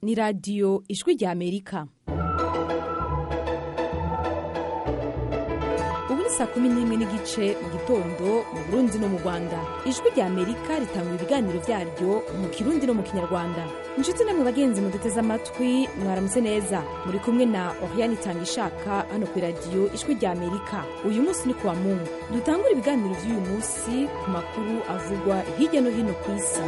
ni radiyo ijwi rya Amerika. Ubu ni saa 11:15 mu gitondo mu Burundi no mu Rwanda. Ijwi rya Amerika ritanga ibiganiro vyaryo mu Kirundi no mu Kinyarwanda. Inshuti namwe bagenzi muduteze amatwi, mwaramutse neza. Muri kumwe na Oriane Tangishaka hano ku radiyo ijwi rya Amerika. Uyu munsi ni kuwa Mungu. Dutangura ibiganiro vy'uyu munsi ku makuru avugwa hirya no hino ku isi.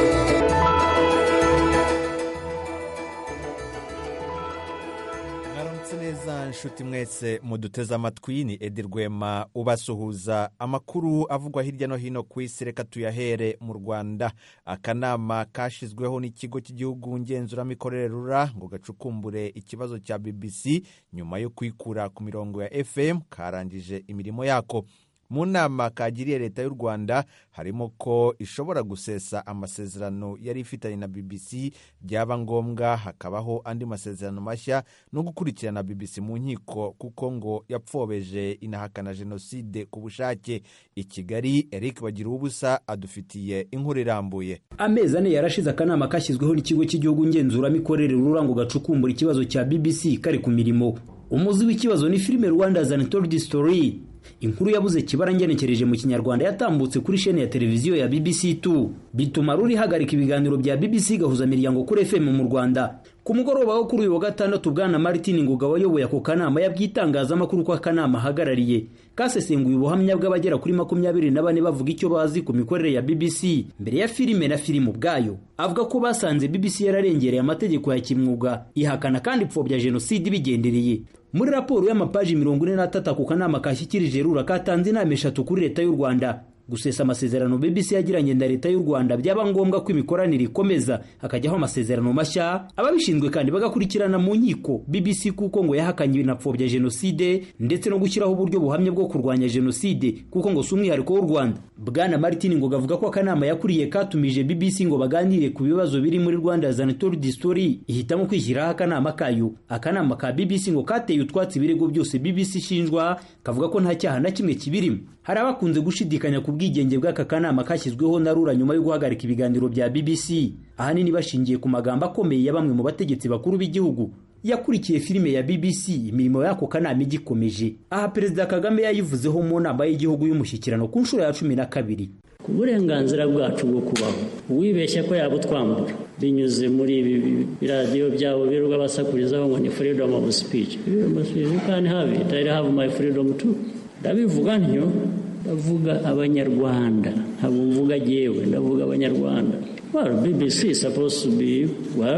Neza nshuti mwese muduteze amatwi, ni Edi Rwema ubasuhuza. Amakuru avugwa hirya no hino ku isi reka tuyahere mu Rwanda. Akanama kashizweho n'ikigo cy'igihugu ngenzuramikorere RURA ngo gacukumbure ikibazo cya BBC nyuma yo kwikura ku mirongo ya FM karangije imirimo yako. Mu nama kagiriye leta y'u Rwanda harimo ko ishobora gusesa amasezerano yari ifitanye na BBC, byaba ngombwa hakabaho andi masezerano mashya no gukurikirana BBC mu nkiko kuko ngo yapfobeje inahakana jenoside ku bushake. I Kigali, Eric Bagiruwubusa adufitiye inkuru irambuye. Amezi ane yarashize akanama kashyizweho n'ikigo cy'igihugu ngenzuramikorere RURA ngo gacukumbura ikibazo cya BBC kari ku mirimo. Umuzi w'ikibazo ni filime Rwanda's Untold Story. Inkuru yabuze kibara ngenekereje mu Kinyarwanda yatambutse kuri chaîne ya televiziyo ya BBC2 bituma ruri hagarika ibiganiro bya BBC gahuza miryango kuri FM mu Rwanda. Ku mugoroba wo kuri uyu wa gatandatu bwana Martin Ngoga wayoboye ako kanama yabyitangazamakuru ko akanama hagarariye kasesenguye ubuhamya bw'abagera kuri 24 bavuga icyo bazi ku mikorere ya BBC mbere ya filime na filimu bwayo. Avuga ko basanze BBC yararengereye amategeko ya kimwuga ihakana kandi ipfobya jenoside bigendereye. Muri raporo y'amapaji 43 ku kanama kashyikirije RURA katanze inama 3 kuri leta y'u Rwanda gusesa amasezerano BBC yagiranye na leta y'u Rwanda byaba ngombwa ko imikoranire ikomeza hakajyaho amasezerano mashya, ababishinzwe kandi bagakurikirana mu nkiko BBC kuko ngo yahakanye inapfobya jenoside ndetse no gushyiraho uburyo buhamye bwo kurwanya jenoside kuko ngo sumwihariko w'u Rwanda. Bwana Martin ngo gavuga ko akanama yakuriye katumije BBC ngo baganire ku bibazo biri muri Rwanda's Untold Story ihitamo kwishyiraho akanama kayo. Akanama ka BBC ngo kateye utwatsi birego byose BBC ishinjwa kavuga ko nta cyaha na kimwe kibirimo. Hari abakunze gushidikanya ku bwigenge bw'aka kanama kashyizweho na RURA nyuma yo guhagarika ibiganiro bya BBC, ahanini bashingiye ku magambo akomeye ya bamwe mu bategetsi bakuru b'igihugu. Yakurikiye filime ya BBC imirimo yako kanama igikomeje. Aha Perezida Kagame yayivuzeho mu nama y'igihugu y'umushyikirano ku nshuro ya 12. Ku burenganzira bwacu bwo kubaho, uwibeshya ko yabutwambura binyuze muri ibi radio byabo biruga basakurizaho ngo ni freedom of speech. You can have it. I have my freedom too. Ndabivuga ntyo, ndavuga abanyarwanda, ntabwo mvuga jewe, ndavuga abanyarwanda. Well, BBC is supposed to be,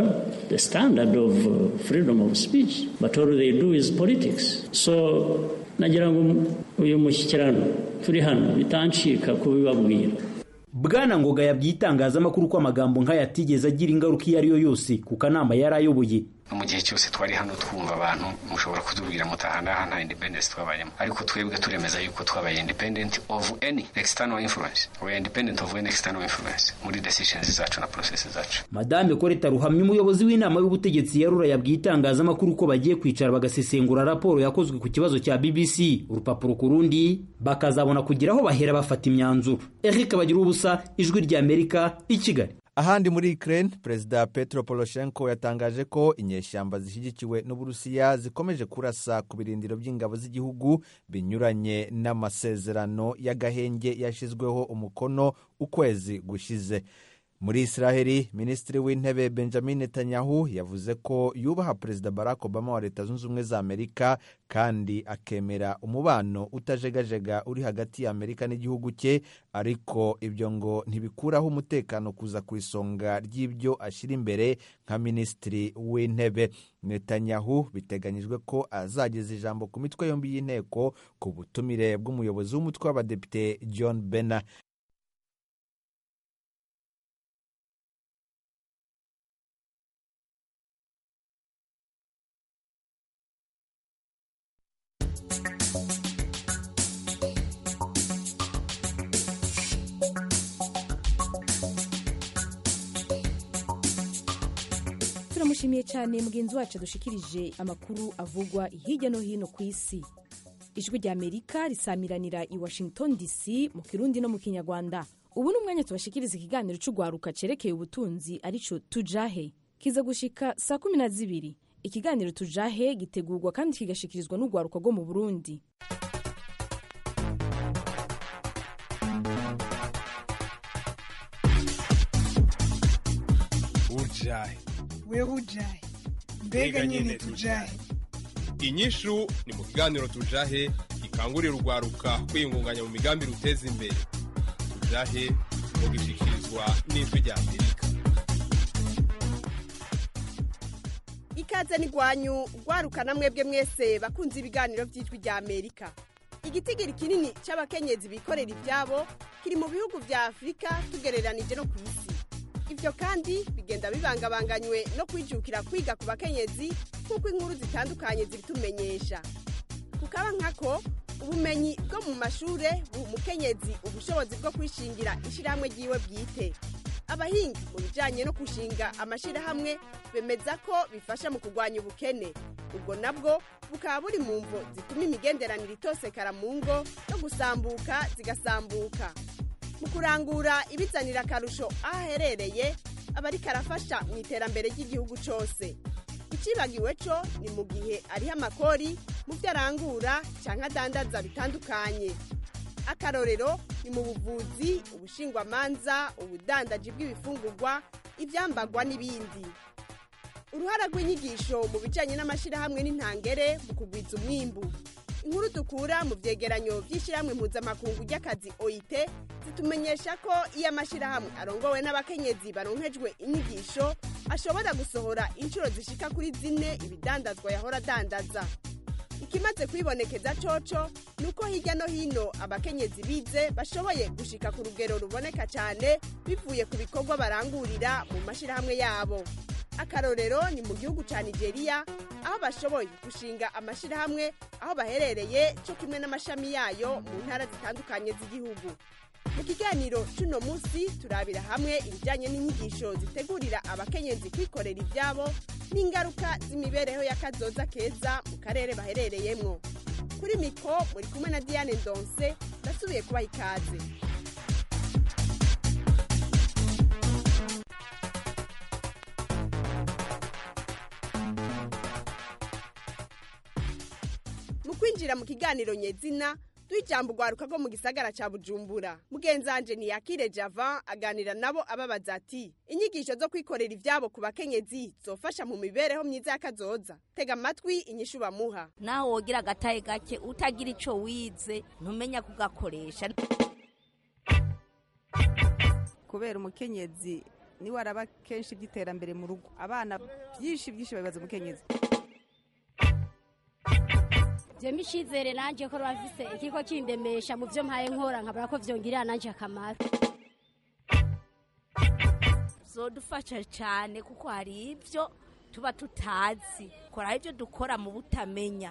the standard of freedom of speech, but all they do is politics. So nagira ngo uyu mushyikirano turi hano bitancika kubibabwira. Bwana Ngoga yabyitangazamakuru ko amagambo nk'aya atigeze agira ingaruka iyo ari yo yose ku kanama yarayoboye. Mu gihe cyose twari hano twumva abantu mushobora kudubwira mutahana nta independence twabayemo, ariko twebwe turemeza yuko twabaye independent of any external influence. We are independent of any external influence muri decisions zacu na processes zacu. Madame Koreta Ruhamya umuyobozi w'inama y'ubutegetsi ya RURA yabyitangazamakuru ko bagiye kwicara bagasesengura raporo yakozwe ku kibazo cya BBC urupapuro kurundi bakazabona kugiraho bahera bafata imyanzuro. Eric Bagiruwubusa, ijwi rya Amerika, i Kigali. Ahandi muri Ukraine, Perezida Petro Poroshenko yatangaje ko inyeshyamba zishyigikiwe n'Uburusiya zikomeje kurasa ku birindiro by'ingabo z'igihugu binyuranye n'amasezerano y'agahenge yashizweho umukono ukwezi gushize. Muri Israeli, Minisitiri w'Intebe Benjamin Netanyahu yavuze ko yubaha Perezida Barack Obama wa Leta Zunze Ubumwe za Amerika kandi akemera umubano utajegajega uri hagati ya Amerika n'igihugu cye, ariko ibyo ngo ntibikuraho umutekano kuza ku isonga ry'ibyo ashyira imbere nka Minisitiri w'Intebe. Netanyahu biteganyijwe ko azageza ijambo ku mitwe yombi y'inteko ku butumire bw'umuyobozi w'umutwe w'abadepite John Boehner. Turamushimiye cyane mugenzi wacu dushikirije amakuru avugwa hirya no hino ku isi. Ijwi rya Amerika risamiranira i Washington DC mu Kirundi no mu Kinyarwanda. Ubu n'umwanya tubashikiriza ikiganiro cy'ugwaruka cerekeye ubutunzi arico tujahe. kiza gushika saa 12. Ikiganiro tujahe gitegurwa kandi kigashikirizwa n'urwaruka rwo mu Burundi. Ujahe we ujahe mbega nyene tujahe. Inyishu ni mu kiganiro tujahe gikangurira urwaruka kwiyungunganya mu migambi ruteza imbere. Tujahe mu gishikirizwa n'ijwi rya Amerika. Ikaze ni gwanyu rwaruka namwebwe mwese bakunze ibiganiro by'ijwi rya Amerika. Igitigiri kinini c'abakenyezi bikorera ivyabo kiri mu bihugu vya Afrika tugereranije no kw'isi. Ivyo kandi bigenda bibangabanganywe no kwijukira kwiga ku bakenyezi kuko inkuru zitandukanye zibitumenyesha. Kukaba nkako ubumenyi bwo mu mashure umukenyezi ubushobozi bwo kwishingira ishirahamwe ryiwe bwite. Abahingi mu bijanye no kushinga amashirahamwe bemeza ko bifasha mu kugwanya ubukene. Ubwo nabwo bukaba buri mu mvo zituma imigenderanire itosekara mu ngo no gusambuka zigasambuka. Mu kurangura ibizanira akarusho aherereye abari karafasha mu iterambere ry'igihugu cyose. Icibagiwe co ni mu gihe ari amakori mu byarangura canke adandaza bitandukanye. Akarorero ni mu buvuzi, ubushingwamanza, ubudandaji bw'ibifungurwa, ivyambagwa n'ibindi. Uruhara rw'inyigisho mu bijanye n'amashirahamwe n'intangere mu kugwiza umwimbu. Inkuru dukura mu vyegeranyo vy'ishirahamwe mpuzamakungu ry'akazi OIT zitumenyesha ko iyo amashirahamwe arongowe n'abakenyezi baronkejwe inyigisho ashobora gusohora inshuro zishika kuri 4 ibidandazwa yahora adandaza. Ikimaze kwibonekeza coco nuko hirya no hino abakenyezi bize bashoboye gushika ku rugero ruboneka cyane bivuye ku bikorwa barangurira mu mashirahamwe yabo. Akarorero ni mu gihugu ca Nigeria aho bashoboye gushinga amashirahamwe aho baherereye cyo kimwe n'amashami yayo mu ntara zitandukanye z'igihugu. Mu kiganiro cuno musi turabira hamwe ibijanye n'inyigisho zitegurira abakenyezi kwikorera ivyabo n'ingaruka z'imibereho y'akazoza keza mu karere baherereyemwo. Kuri miko muri kumwe na Diane Ndonse ndasubiye kubaha ikaze. Mu kwinjira mu kiganiro nyezina twijambo rwaruka rwo mu gisagara ca Bujumbura. Mugenzanje ni Yakire Java aganira nabo ababaza ati inyigisho zo kwikorera ivyabo ku bakenyezi zofasha mu mibereho myiza y'akazoza. Tega amatwi inyishu bamuha. Naho wogira gataye gake utagira ico wize ntumenya kugakoresha. Kubera umukenyezi ni waraba kenshi by'iterambere mu rugo. Abana byinshi babibaza umukenyezi. Jemi shizere nanje ko bafise ikiko kindemesha mu byo mpaye nkora nkabara ko vyongirira nanje akamaro. Zodufasha cyane kuko hari ivyo tuba tutazi. Kora ivyo dukora mu butamenya.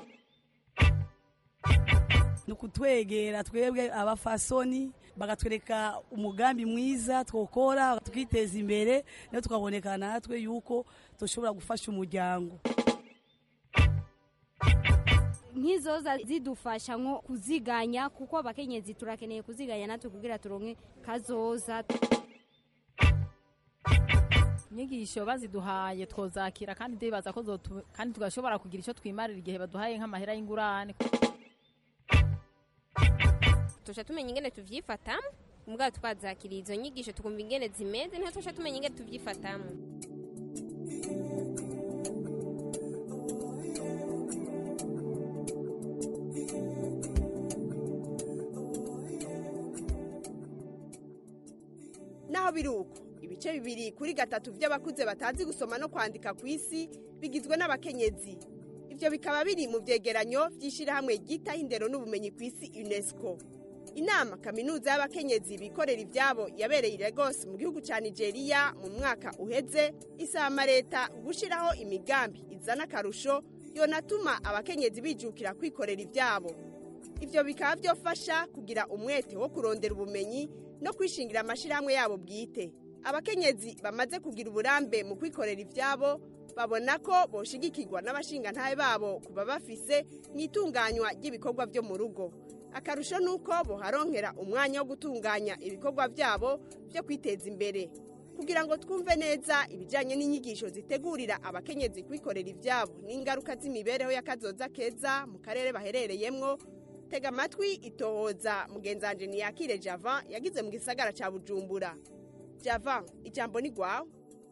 Nukutwegera twebwe abafasoni bagatwereka umugambi mwiza twokora tukiteza imbere no tukaboneka natwe yuko toshobora gufasha umuryango. Nkizoza zidufasha nko kuziganya kuko abakenyezi turakeneye kuziganya natwe kugira turonke kazoza. Inyigisho baziduhaye twozakira kandi ndibaza ko kandi tugashobora kugira ico twimarira igihe baduhaye nk'amahera y'ingurane. Tosha tumenya ingene tuvyifatamo mbwa twazakira izo nyigisho tukumva ingene zimeze nta tosha tumenya ingene tuvyifatamo. Naho biruko ibice 2 kuri 3 by'abakuze batazi gusoma no kwandika ku isi bigizwe n'abakenyezi. Ivyo bikaba biri mu vyegeranyo vy'ishirahamwe ryita indero n'ubumenyi ku isi UNESCO. Inama kaminuza y'abakenyezi bikorera ivyabo yabereye i Lagos mu gihugu ca Nigeria mu mwaka uheze isaba leta gushiraho imigambi izana karusho yonatuma abakenyezi bijukira kwikorera ivyabo. Ivyo bikaba vyofasha kugira umwete wo kurondera ubumenyi no kwishingira amashirahamwe yabo bwite. Abakenyezi bamaze kugira uburambe mu kwikorera ivyabo babona ko boshigikirwa n'abashinga ntaye babo kuba bafise mwitunganywa ry'ibikorwa byo mu rugo. Akarusho nuko boharonkera umwanya wo gutunganya ibikorwa vyabo byo kwiteza imbere. kugira ngo twumve neza ibijyanye n'inyigisho zitegurira abakenyezi kwikorera ibyabo n'ingaruka z'imibereho y'akazoza keza mu karere baherereyemwo. Tega amatwi itohoza mugenzanje Niyakire Javan yagize mu gisagara cya Bujumbura. Javan, ijambo ni gwawe.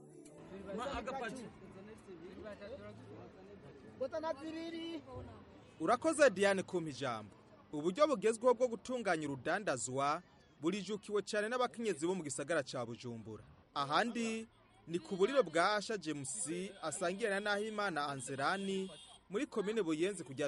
Urakoze Diane kumpa ijambo. Uburyo bugezweho bwo gutunganya urudandazwa burijukiwe cyane n'abakenyezi bo mu gisagara cya Bujumbura. Ahandi ni ku buriro bwa Asha James asangiye na Nahimana Anzerani muri komine Buyenzi kujya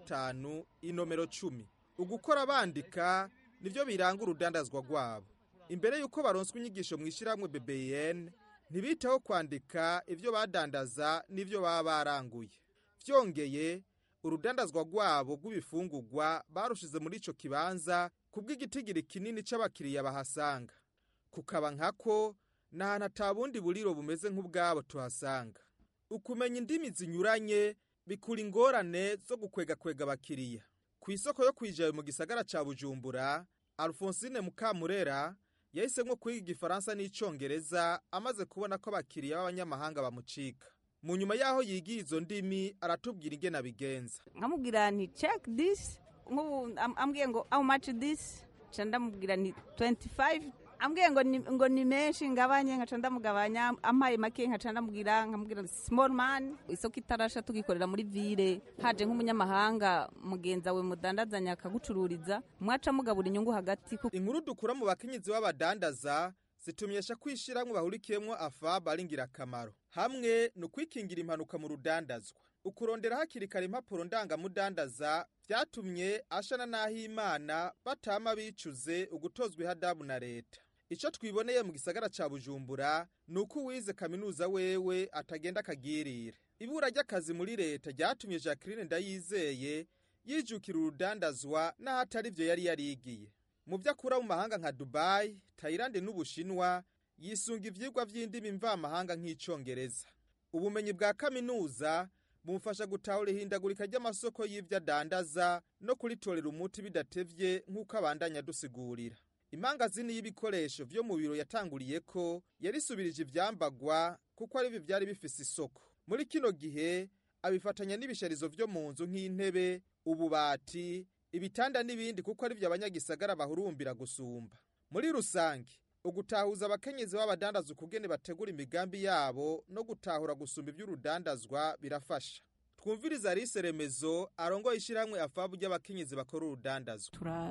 15 inomero 10. Ugukora bandika nivyo biranga urudandazwa rwabo. Imbere yuko baronswa inyigisho mwishiramwe BBN ntibitaho kwandika ivyo badandaza nivyo baba baranguye. Vyongeye urudandazwa rwabo rw'ibifungurwa barushize muri ico kibanza kubw'igitigiri kinini c'abakiriya bahasanga. Kukaba nkako n'ahantu atabundi buriro bumeze nk'ubwabo tuhasanga. Ukumenya indimi zinyuranye bikura ingorane zo gukwega abakiriya. Ku isoko yo kwijayo mu gisagara ca Bujumbura, Alphonsine Mukamurera yahisemwo kwiga igifaransa n'icongereza amaze kubona ko abakiriya b'abanyamahanga bamucika. Mu nyuma yaho yigiye izo ndimi aratubwira ingene abigenza. Nkamubwira nti check this, ambwiye ngo how much this, ndamubwira nti 25, ambwiye ngo ni menshi ngabanye nkaca ndamugabanya, ampaye make nkaca nkamubwira small man. Isoko itarasha tugikorera muri ville, haje nk'umunyamahanga mugenza we mudandazanya akagucururiza, mwaca mugabura inyungu hagati. Inkuru dukura mu bakenyezi b'abadandaza zitumyesha kwishiramwe bahurikiyemwo afaba aringira akamaro. Hamwe no kwikingira impanuka mu rudandazwa. Ukurondera hakiri kare impapuro ndangamudandaza vyatumye Asha na Nahimana batama bicuze ugutozwa ihadabu na leta. Ico twiboneye mu gisagara ca Bujumbura nuko wize kaminuza wewe atagenda kagirira. Ibura ry'akazi muri leta ryatumye Jacqueline Ndayizeye yijukira urudandazwa n'ahatari ivyo yari yarigiye. Mu vyakura mu mahanga nka Dubai, Thailand n'Ubushinwa yisunga ivyigwa vy'indimi mvamahanga nk'icongereza. Ubumenyi bwa kaminuza bumufasha gutahura ihindagurika ry'amasoko y'ivyo adandaza no kuritorera umuti bidatevye nk'uko abandanya dusigurira. Imangazini y'ibikoresho vyo mu biro yatanguriye ko yarisubirije ivyambagwa kuko ari vyari bifise isoko. Muri kino gihe abifatanya n'ibisharizo vyo mu nzu nk'intebe, ububati, ibitanda n'ibindi kuko ari vyo abanyagisagara bahurumbira gusumba. Muri rusange ugutahuza abakenyezi b'abadandaza ukugene bategura imigambi yabo no gutahura gusumba ivy'urudandazwa birafasha. Twumviriza Alice Remezo arongoye ishiramwe afabu ry'abakenyezi bakora urudandazwa.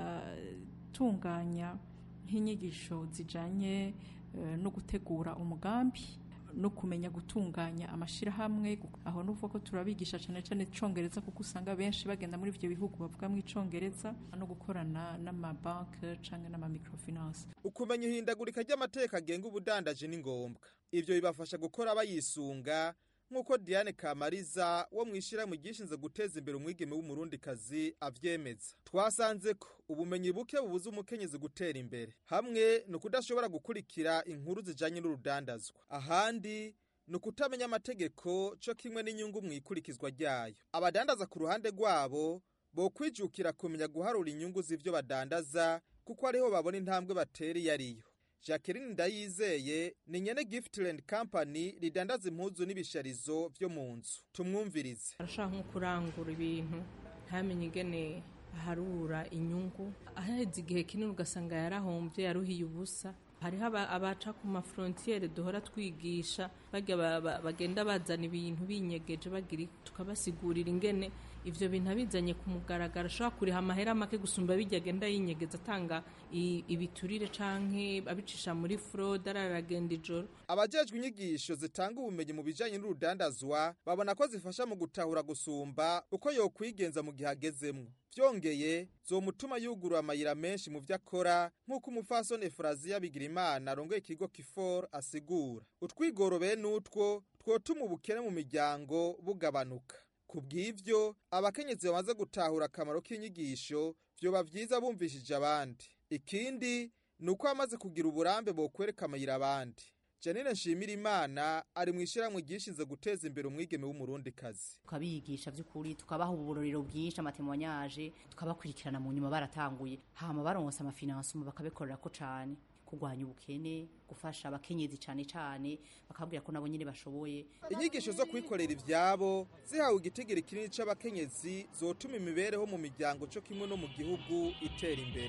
Turatunganya nk'inyigisho zijanye no gutegura umugambi no kumenya gutunganya amashirahamwe. Aho nuvuga ko turabigisha cyane cyane icongereza kuko usanga benshi bagenda muri ivyo bihugu bavuga mu icongereza no gukorana n'amabanke canke n'amamicrofinance. Ukumenya ihindagurika ry'amateka agenga ubudandaje ni ngombwa. Ivyo bibafasha gukora abayisunga nk'uko Diane Kamariza wo mwishira mu gishinze guteza imbere umwigeme w'umurundikazi avyemeza. Twasanze ko ubumenyi buke bubuza umukenyezi gutera imbere. Hamwe no kudashobora gukurikira inkuru zijanye n'urudandazwa. Ahandi no kutamenya amategeko cyo kimwe n'inyungu mwikurikizwa ryayo. Abadandaza ku ruhande rwabo bo kwijukira kumenya guharura inyungu z'ivyo badandaza kuko ariho babona intambwe bateri yariyo. Jacqueline Ndayizeye ni nyene Giftland Company ridandaza impuzu n'ibisharizo vyo mu nzu. Tumwumvirize. Arashaka nko kurangura ibintu ntamenye ingene harura inyungu, aheze igihe kinini ugasanga yarahombye yaruhiye ubusa. Hariho abaca ku mafrontiere duhora twigisha bagenda bazana ibintu binyegeje bagira tukabasigurira ingene ivyo bintu abizanye ku mugaragaro ashobora kuriha amahera make gusumba bijya agenda yinyegeza atanga ibiturire canke abicisha muri fraud araragenda ijoro. Abajejwe inyigisho zitanga ubumenyi mu bijanye n'urudandazwa babona ko zifasha mu gutahura gusumba uko yokwigenza mu gihe agezemwo. Vyongeye zomutuma yugurura amayira menshi mu vyakora nk'uko umufasoni Efrazia Bigirimana arongoye ikigo Kifor asigura. Utwigoro bene utwo twotuma ubukene mu miryango bugabanuka. Kubw'ivyo abakenyezi bamaze gutahura akamaro k'inyigisho vyoba vyiza bumvishije abandi. Ikindi nuko amaze kugira uburambe bo kwereka amayira abandi. Janine Nshimirimana ari mwishirahamwe gishinze guteza imbere umwigeme w'umurundikazi. Tukabigisha vy'ukuri tukabaha uburorero bwinshi amatemonyage tukabakurikirana mu nyuma baratanguye hama baronsa amafinansuma bakabekorera ko cane kurwanya ubukene gufasha abakenyezi cane cane bakabwira ko nabo nyene bashoboye. Inyigisho zo kwikorera ivyabo zihawe igitigiri kinini c'abakenyezi zotuma imibereho mu miryango co kimwe no mu gihugu itera imbere.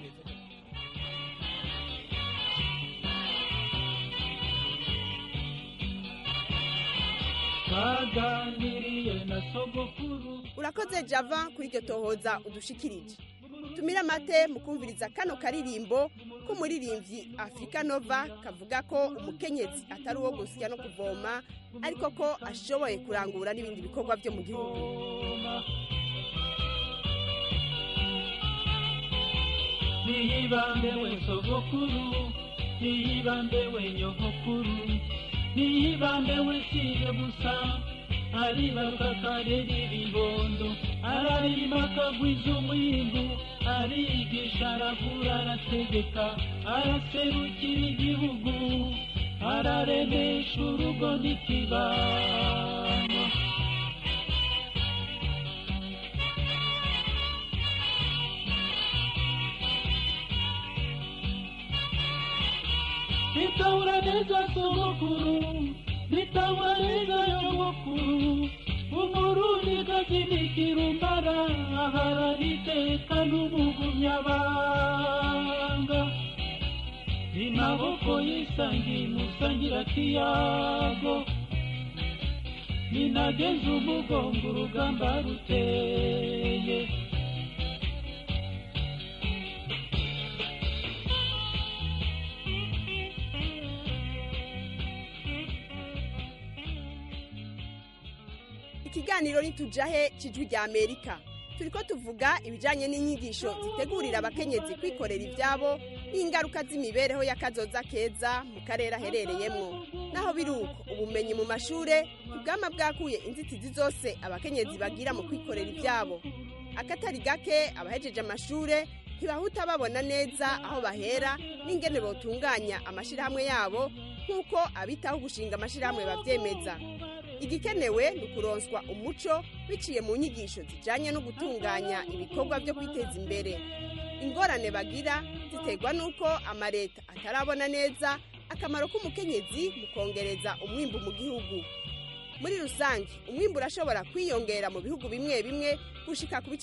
Urakoze Java kuri iryo tohoza udushikirije. Tumira mate mukumviriza kano karirimbo k'umuririmbyi Africa Nova kavuga ko umukenyezi atari uwo gusya no kuvoma ariko ko ashoboye kurangura n'ibindi bikorwa byo mu gihugu. Niyibambe we sogokuru, niyibambe we nyogokuru, niyibambe we siye busa, aribaruka karera ibibondo, ararima akagwiza umwimbu, arigisha aravura arategeka, araserukira igihugu, araremesha urugo n'ikibano. Nitawura neza sogokuru, nitawura neza nyogokuru, umurundi kazinikira umbara, aharaniteka n'umugumyabanga. Imaboko yisangi musangira kiyago, ninageze umugongo urugamba ruteye. Ikiganiro nitujahe cijwi rya Amerika. Turiko tuvuga ibijanye n'inyigisho zitegurira abakenyezi kwikorera ivyabo n'ingaruka z'imibereho y'akazoza keza mu karere aherereyemwo. Naho biruko ubumenyi mu mashure ubwama bwakuye inzitizi zose abakenyezi bagira mu kwikorera ivyabo. Akatari gake abahejeje amashure ntibahuta babona neza aho bahera n'ingene botunganya amashirahamwe yabo nk'uko abitaho gushinga amashirahamwe bavyemeza. Igikenewe ni ukuronswa umuco biciye mu nyigisho zijanye no gutunganya ibikorwa byo kwiteza imbere. Ingorane bagira ziterwa nuko amareta atarabona neza akamaro k'umukenyezi mu kongereza umwimbu mu gihugu. Muri rusange umwimbu urashobora kwiyongera mu bihugu bimwe bimwe gushika ku bice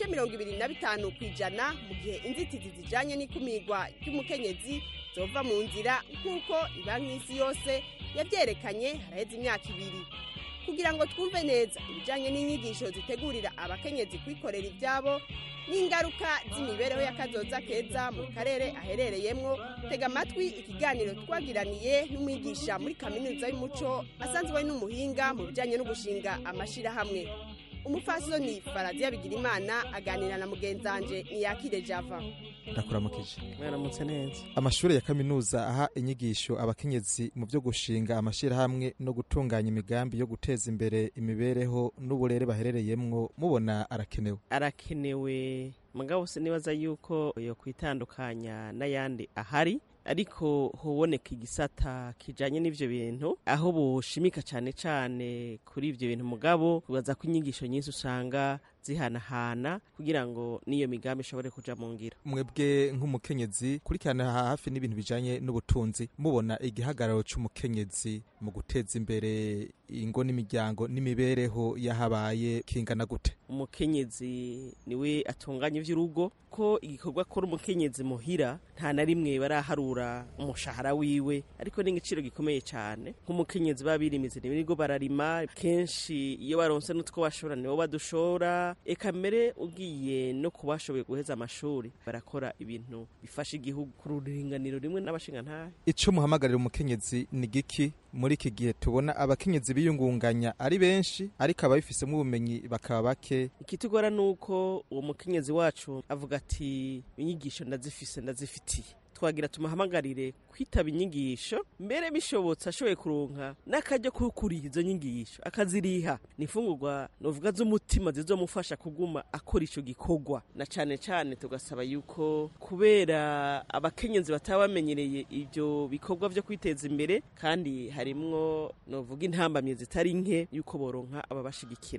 25% mu gihe inzitizi zijanye n'ikumirwa ry'umukenyezi zova mu nzira nk'uko ibanki y'isi yose yavyerekanye haraheze imyaka 2. Kugira ngo twumve neza ibijanye n'inyigisho zitegurira abakenyezi kwikorera ivyabo n'ingaruka z'imibereho y'akazoza keza mu karere aherereyemwo, tega amatwi ikiganiro twagiraniye n'umwigisha muri kaminuza y'umuco asanzwe ari n'umuhinga mu bijanye no gushinga amashirahamwe. Umupfasoni Faradia Bigirimana aganira na mugenzanje Niyakire Java. Ndakuramukije. Mwaramutse neza. Amashuri ya kaminuza aha inyigisho abakenyezi mu byo gushinga amashirahamwe no gutunganya imigambi yo guteza imbere imibereho n'uburere baherereyemwo mubona arakenewe. Arakenewe mugabo se nibaza yuko yo kwitandukanya n'ayandi ahari, ariko hoboneka igisata kijanye n'ivyo bintu aho boshimika cane cane kuri ivyo bintu mugabo kubaza ko inyigisho nyinshi usanga zihanahana kugira ngo niyo migambi ishobore kuja mu ngiro. Mwebwe nk'umukenyezi kurikirana hafi n'ibintu bijanye n'ubutunzi mubona igihagararo c'umukenyezi mu guteza imbere ingo n'imiryango n'imibereho yahabaye kingana gute? Umukenyezi niwe atunganya ivy'urugo, ko igikorwa akora umukenyezi muhira nta na rimwe baraharura umushahara wiwe, ariko n'igiciro gikomeye cyane. Nk'umukenyezi babirimize nibwo bararima, kenshi iyo baronse n'utwo bashora nibo badushora, eka mbere ugiye no kubashoboye guheza amashuri barakora ibintu bifasha igihugu ku ruringaniro rimwe n'abashingantahe. Ico muhamagarira umukenyezi ni giki muri iki gihe tubona abakenyezi biyungunganya ari benshi ariko ababifisemo ubumenyi bakaba bake? Ikitugora nuko uwo mukenyezi wacu avuga ati inyigisho ndazifitiye. Twagira tumuhamagarire kwitaba inyigisho, mbere bishobotse ashoboye kuronka n'akajya kukuriha izo nyigisho akaziriha. Nifungurwa novuga z'umutima zizomufasha kuguma akora ico gikorwa, na cane cane tugasaba yuko kubera abakenyezi batabamenyereye ivyo bikorwa byo kwiteza imbere, kandi harimwo novuga intambamye zitari nke yuko boronka ababashigikira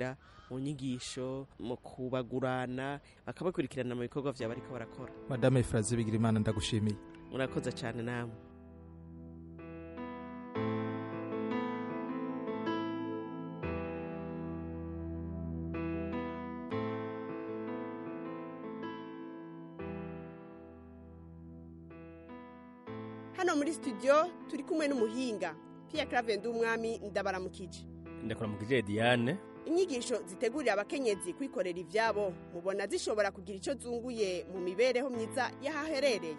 mu nyigisho mu kubagurana bakabakurikirana mu bikorwa vyabo ariko barakora. Madame Efrazi Bigirimana ndagushimiye. Murakoze cyane namwe. Hano muri studio turi kumwe n'umuhinga Pierre Claver Ndumwami ndabaramukije. Ndakuramukije Diane. Inyigisho zitegurira abakenyezi kwikorera ivyabo mubona zishobora kugira ico zunguye mu mibereho myiza yahaherereye.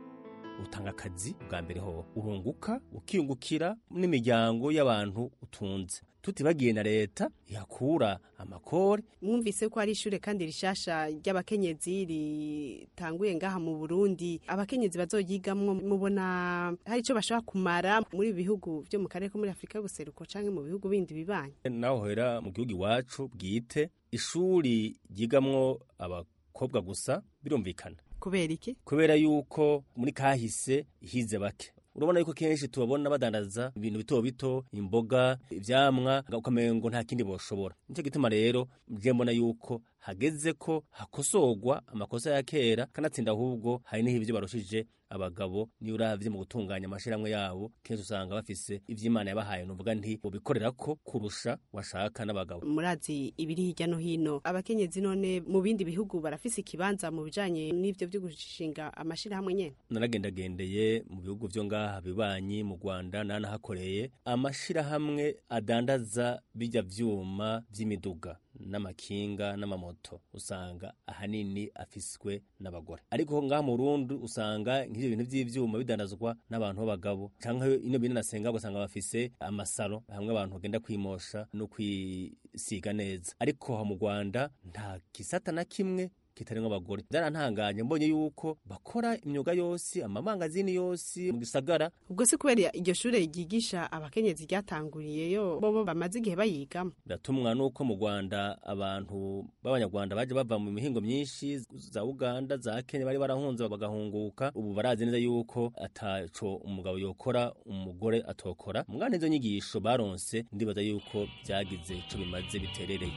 Utanga akazi bwa mbere ho urunguka ukiyungukira n'imiryango y'abantu utunze. Tutibagiye na leta yakura amakori. Mwumvise ko ari ishure kandi rishasha ry'abakenyezi ritanguye ngaha mu Burundi. Abakenyezi bazoyigamwo mubona hari ico bashaka kumara muri bihugu byo mu karere ko muri Afrika guseruko canke mu bihugu bindi bibanye. Naho hera mu gihugu iwacu bwite ishuri ryigamwo abakobwa gusa birumvikana. Kubera iki? Kubera yuko muri kahise hize bake. Urabona yuko kenshi tubabona badandaza ibintu bito bito, imboga, ivyamwa, ukamengo nta kindi boshobora. Nico gituma rero je mbona yuko hageze ko hakosorwa amakosa ya kera kanatsinda ahubwo hari n'ibyo barushije abagabo ni uravye mu gutunganya amashiramwe yabo kenshi usanga bafise ivy'Imana yabahaye nuvuga nti ubikorera ko kurusha washaka n'abagabo. Murazi ibiri hirya no hino abakenyezi none mu bindi bihugu barafise ikibanza mu bijanye n'ivyo byo gushinga amashirahamwe nyene. Naragendagendeye mu bihugu vyo ngaha bibanyi mu Rwanda nanahakoreye amashirahamwe adandaza bijya vyuma vy'imiduga n'amakinga n'amamoto usanga ahanini afiswe n'abagore. Ariko ngaha mu Burundi usanga nk'ivyo bintu vy'ivyuma bidandazwa n'abantu b'abagabo canke ino bintu nasenga ugasanga bafise amasaro hamwe abantu bagenda kwimosha no kwisiga neza. Ariko ha mu Rwanda nta kisata na kimwe kitarenga abagore. Zarantanganye mbonye yuko bakora imyuga yose amamangazini yose mu gisagara. Ubwo se kubera iryo shure ryigisha abakenyezi ryatanguriyeyo bo bamaze igihe bayigamo. Ndatumwa nuko mu Rwanda abantu b'abanyarwanda baje bava mu mihingo myinshi za Uganda za Kenya bari barahunze bagahunguka. Ubu barazi neza yuko ataco umugabo yokora umugore atokora. Mugane izo nyigisho baronse ndibaza yuko byagize ico bimaze biterereye.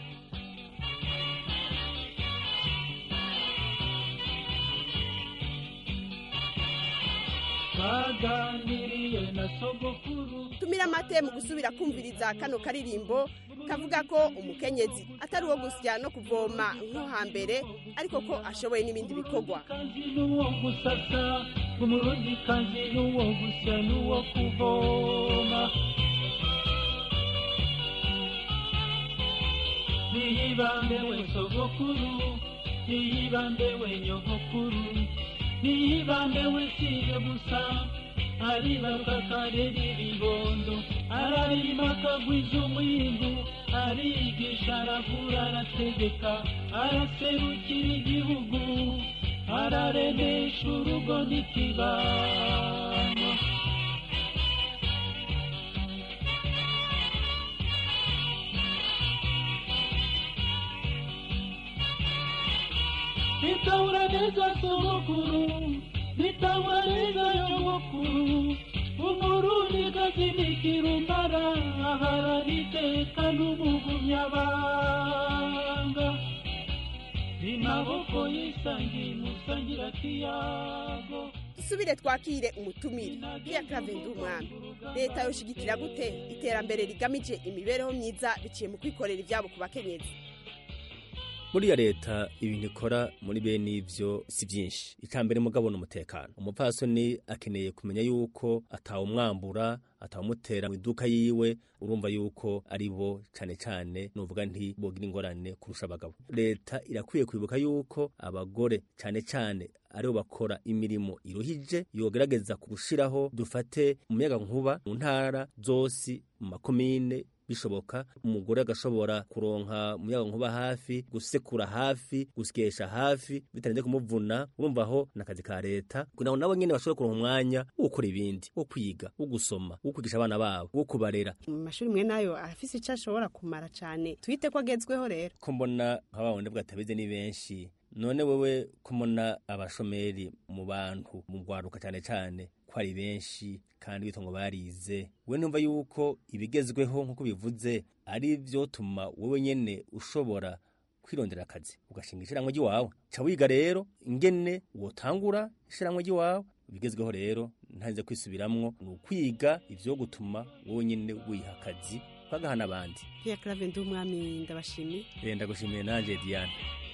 Tumira amate mu gusubira kumviriza kano karirimbo kavuga ko umukenyezi atari uwo gusya no kuvoma nko hambere ariko ko ashoboye n'ibindi bikorwa. Umurundi kanzi n'uwo gusya n'uwo kuvoma niyibambe we sogokuru niyibambe we nyogokuru niyibambe we sije gusa aribaruka karera ibibondo ararima akagwiza umwimbu arigisha aravura arategeka araserukira igihugu araremesha urugo n'ikibano. Nitawura neza sogokuru nitawareza yogokuru umurundi kazinikira umara aharaniteka n'umugumyabanga imaboko yisangi musangira kiyago. Dusubire twakire umutumire Pierre Claver Ndumwami. Leta yoshigikira gute iterambere rigamije imibereho myiza biciye mu kwikorera ivyabo ku bakenyezi? Muri ya leta ibintu ikora muri bene ivyo si byinshi. Ikambere mugabo n'umutekano. Umupfasoni akeneye kumenya yuko atawumwambura atawumutera mu iduka yiwe urumva yuko aribo cane cane nuvuga nti bogira ingorane kurusha abagabo. Leta irakwiye kwibuka yuko abagore cane cane aribo bakora imirimo iruhije yogerageza kugushiraho dufate umuyaga nkuba mu ntara zose mu makomine bishoboka umugore agashobora kuronka umuyaga nkuba hafi gusekura hafi gusyesha hafi bitarenze kumuvuna urumva aho nakazi ka leta kugira ngo nabo nyene bashobora kuronka umwanya wo gukora ibindi wo kwiga wo gusoma wo kwigisha abana babo wo kubarera. Mu mashuri mwe nayo arafise icyo ashobora kumara cyane twite ko agezweho rero ko mbona nk'abawundi bwatabize ni benshi none wewe kumona abashomeri mu bantu mu gwaruka cyane cyane ko ari benshi kandi bitongo barize we numva yuko ibigezweho nkuko bivuze ari byo tuma wewe nyene ushobora kwirondera akazi ugashinga ishiramwe ry'iwawe ca wiga rero ingene wotangura ishiramwe ry'iwawe bigezweho rero ntanze kwisubiramwo ni ukwiga ivyo gutuma wowe nyene wiha akazi bagahana abandi. Pierre Claver Ndumwami ndabashimiye. Ndagushimiye nanje Diane.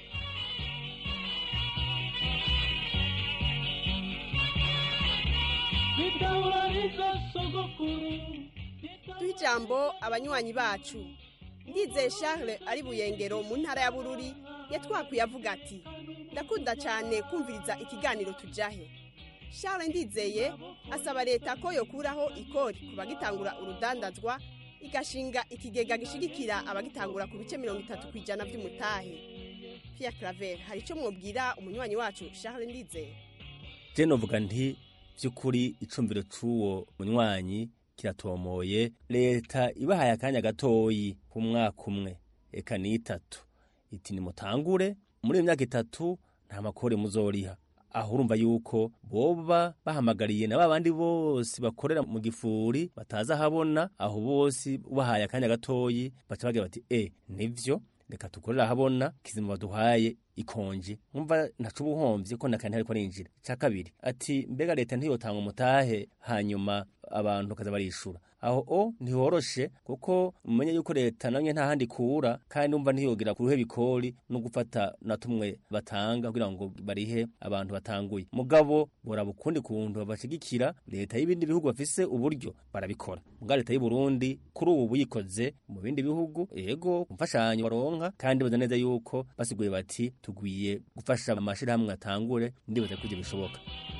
Tujambo abanywanyi bacu. Ndizeye Charles ari Buyengero mu ntara ya Bururi yatwakuye avuga ati ndakunda cyane kumviriza ikiganiro tujahe. Charles Ndizeye asaba leta ko yokuraho ikori ku bagitangura urudandazwa igashinga ikigega gishigikira abagitangura ku bice 30% by'umutahe. Pierre Claver hari cyo mwobwira umunywanyi wacu Charles Ndizeye. Je novuga nti byukuri icumbiro c'uwo munywanyi kiratomoye leta ibahaye akanya gatoyi ku mwaka umwe eka ni 3 iti nimutangure muri imyaka 3 nta makore muzoriha aho urumva yuko boba bahamagariye na babandi bose bakorera mu gifuri bataza habona aho bose ubahaye akanya gatoyi baca bagira bati nivyo reka tukorera habona kizima baduhaye ikonje umva ntacu buhomvye ko nakandi ariko arinjira ca kabiri ati mbega leta ntiyotanga umutahe hanyuma abantu kaza barishura aho ntihoroshe kuko umenye yuko leta nanye nta handi kura kandi umva ntiyogira kuruhe bikori no gufata natumwe batanga kugira ngo barihe abantu batanguye mugabo borabukundi kuntu babashigikira leta y'ibindi bihugu bafise uburyo barabikora muga leta y'u Burundi kuri ubu buyikoze mu bindi bihugu yego umfashanyo baronka kandi baza neza yuko basiguye bati tugwiye gufasha amashirahamwe atangure ndibaza kuje bishoboka.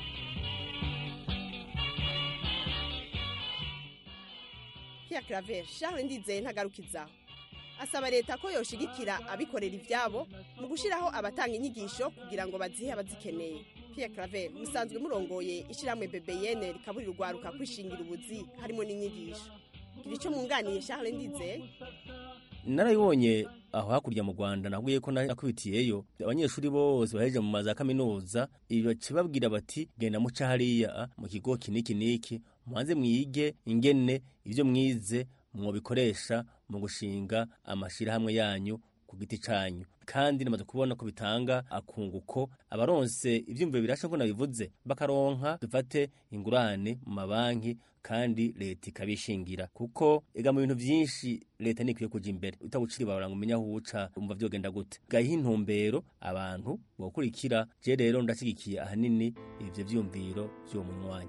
Pierre Claver Charles Ndizeye ntagarukiza asaba leta ko yoshigikira abikorera ivyabo mu gushiraho abatanga inyigisho kugira ngo bazihe abazikeneye. Pierre Claver musanzwe murongoye ishiramwe BBN rikaburira urwaruka kwishingira ubuzi harimo n'inyigisho irico munganiye Charles Ndizeye. Narayibonye aho hakurya mu Rwanda naguye ko nakubitiyeyo abanyeshuri bose baheje mu maza kaminuza iyo kibabwira bati genda muca hariya mu kigo kiniki mwanze mwige ingene ivyo mwize mwobikoresha mu gushinga amashirahamwe yanyu ku giti canyu kandi namaze kubona ko bitanga akunguko abaronse ivyumviro birasha ko nabivuze bakaronka dufate ingurane mu mabanki kandi leta ikabishingira kuko ega mu bintu byinshi leta nikwiye kuja imbere utagucira baranga umenya huca umva vyogenda gute gahi intumbero abantu bokurikira je rero ndashigikiye ahanini ivyo vyumviro vyo munywanyi.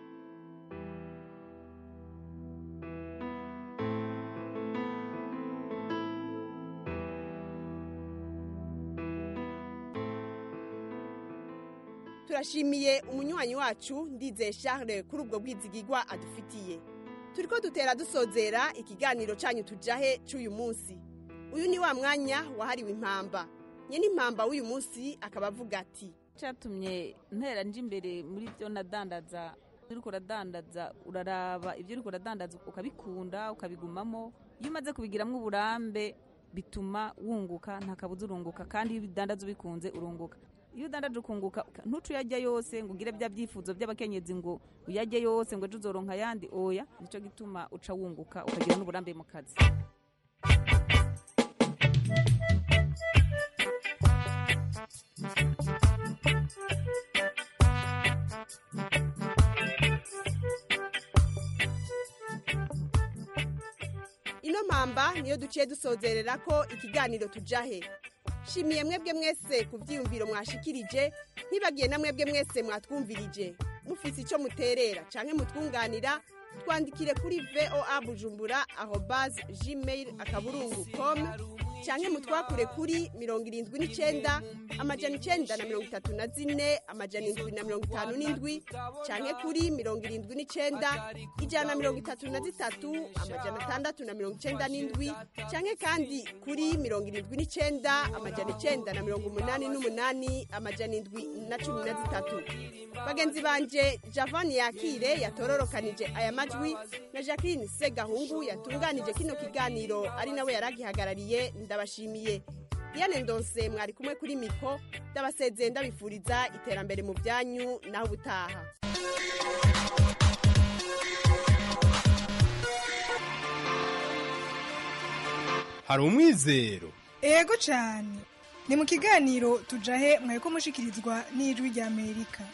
Turashimiye umunywanyi wacu Ndizeye Charles kuri ubwo bwizigirwa adufitiye. Turiko dutera dusozera ikiganiro canyu tujahe c'uyu munsi. Uyu ni wa mwanya wahariwe impamba. Nyene impamba w'uyu munsi akaba avuga ati cyatumye ntera nje imbere muri byo nadandaza uriko radandaza uraraba ibyo uriko radandaza ukabikunda ukabigumamo iyo umaze kubigiramwe uburambe bituma wunguka ntakabuza urunguka kandi iyo bidandaza ubikunze urunguka. Iyo udandaje ukunguka ntucu yajya yose ngo ugire bya byifuzo by'abakenyezi ngo uyajye yose ngo uzoronka yandi oya nico gituma uca wunguka ukagira n'uburambe mu kazi. Ino mpamba niyo duciye dusozerera ko ikiganiro tujahe. Shimiye mwebwe mwese ku byiyumviro mwashikirije ntibagiye na mwebwe mwese mwatwumvirije mufise ico muterera canke mutwunganira twandikire kuri voa@gmail.com canke mutwakure kuri 79 amajana 934 amajana 757 canke kuri 79 ijana 33 amajana 697 canke kandi kuri 79 amajana 988 amajana 713. Bagenzi banje Javani Yakire yatororokanije aya majwi na Jacqueline Segahungu yatunganije kino kiganiro ari nawe yaragihagarariye ndabashimiye. Diane Ndonse mwari kumwe kuri miko ndabasezeye ndabifuriza iterambere mu byanyu naho ubutaha. hari umwizero. Ego cyane ni mu kiganiro tujahe mwariko mushikirizwa n'ijwi rya Amerika.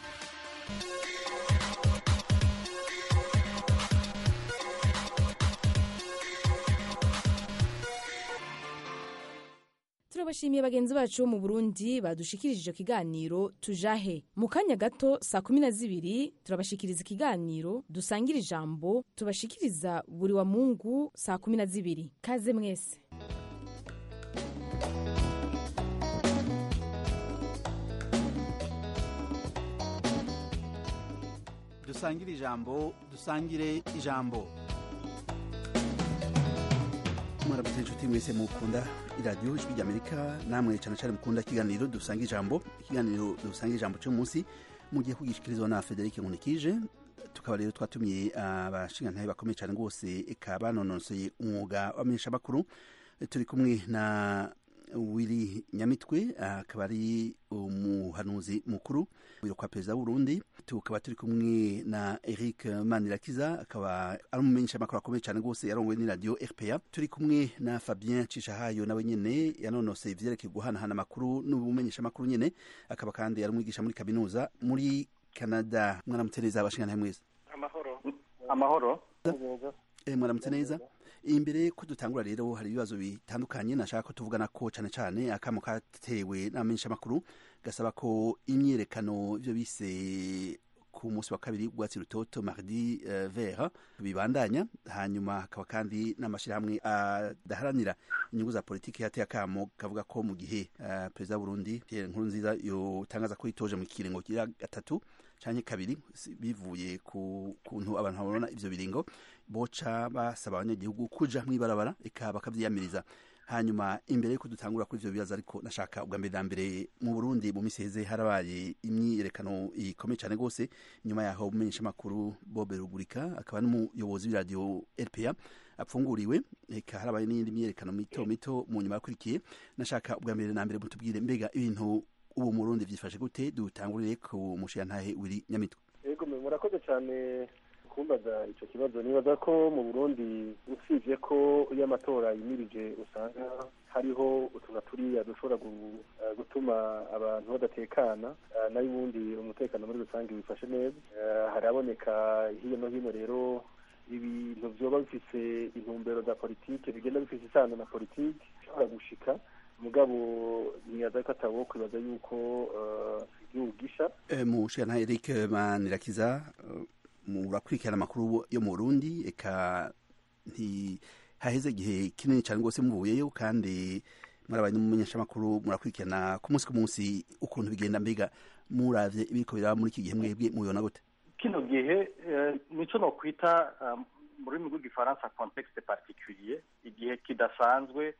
Turabashimiye bagenzi bacu mu Burundi badushikirije icyo kiganiro tujahe. Mu kanya gato saa 12 turabashikiriza ikiganiro dusangira ijambo tubashikiriza buri wa Mungu saa 12. Kaze mwese. Dusangire ijambo, dusangire ijambo. Mwarabutse inshuti mwese mukunda iradiyo ijwi ry'Amerika, namwe cyane cyane mukunda ikiganiro dusanga ijambo. Ikiganiro dusanga ijambo cyo munsi mugiye kugishikirizwa na Frederic Nkunikije. Tukaba rero twatumiye abashingantahe bakomeye cyane rwose eka banonosoye umwuga w'amenyesha makuru. Turi kumwe na Willy Nyamitwe, akaba ari umuhanuzi mukuru biro kwa perezida w'u Burundi. Tukaba turi kumwe na Eric Manirakiza, akaba ari umumenyesha makuru akomeye cyane rwose yarongoye ni radio RPA. Turi kumwe na Fabien Cishahayo nawe nyene yanonose ivyerekeye guhanahana makuru n'ubumenyesha makuru nyene, akaba kandi ari umwigisha muri kaminuza muri Canada. Mwaramutse neza abashingana mwese. Amahoro. Mwaramutse neza. Imbere ko dutangura rero hari ibibazo bitandukanye nashaka ko tuvugana ko cyane cyane akamo katewe n'amenyesha makuru gasaba ko imyerekano ivyo bise ku munsi wa kabiri bwatsi rutoto mardi vert bibandanya. Hanyuma hakaba kandi n'amashirahamwe adaharanira inyungu za politiki yateye akamo kavuga ko mu gihe perezida w'u Burundi Pierre Nkurunziza yotangaza ko itoje mu kiringo kira gatatu canke kabiri bivuye ku kuntu abantu babona ivyo biringo boca basaba abanyagihugu kuja mwibarabara eka bakavyiyamiriza. Hanyuma imbere yuko dutangura kuri ivyo bibazo ariko nashaka ubwa mbere mu Burundi mu misi heze harabaye imyiyerekano ikomeye cyane gose. Nyuma yaho umenyesha makuru Bob Rugurika akaba n'umuyobozi w'iradio RPA apfunguriwe, eka harabaye n'indi myiyerekano mito mu nyuma yakurikiye. Nashaka ubwa mbere mutubwire mbega ibintu ubu mu Burundi vyifashe gute. Dutangurire ku mushiyantahe Willy Nyamitwe. Yego murakoze cyane kumbaza ico kibazo. Nibaza ko mu Burundi usivye ko iyo amatora yimirije usanga hariho utuntu turiya dushobora gutuma abantu badatekana, nayo ubundi umutekano muri rusange wifashe neza. Haraboneka hiyo no hino rero ibintu vyoba bifise intumbero za politike bigenda bifise isano na politike bishobora gushika, mugabo niyaza ko atabo kwibaza yuko yugisha. Mushiyantahe Eric Manirakiza, murakurikirana amakuru yo mu Burundi, eka haheze igihe kinini cyane rwose muvuyeyo kandi mwarabaye n'umumenyesha makuru murakurikirana ku munsi ukuntu bigenda. Mbega muravye ibiko biraba muri iki gihe mwebwe mubibona gute? Kino gihe nico no kwita muri rurimi rw'igifaransa contexte particulier, igihe kidasanzwe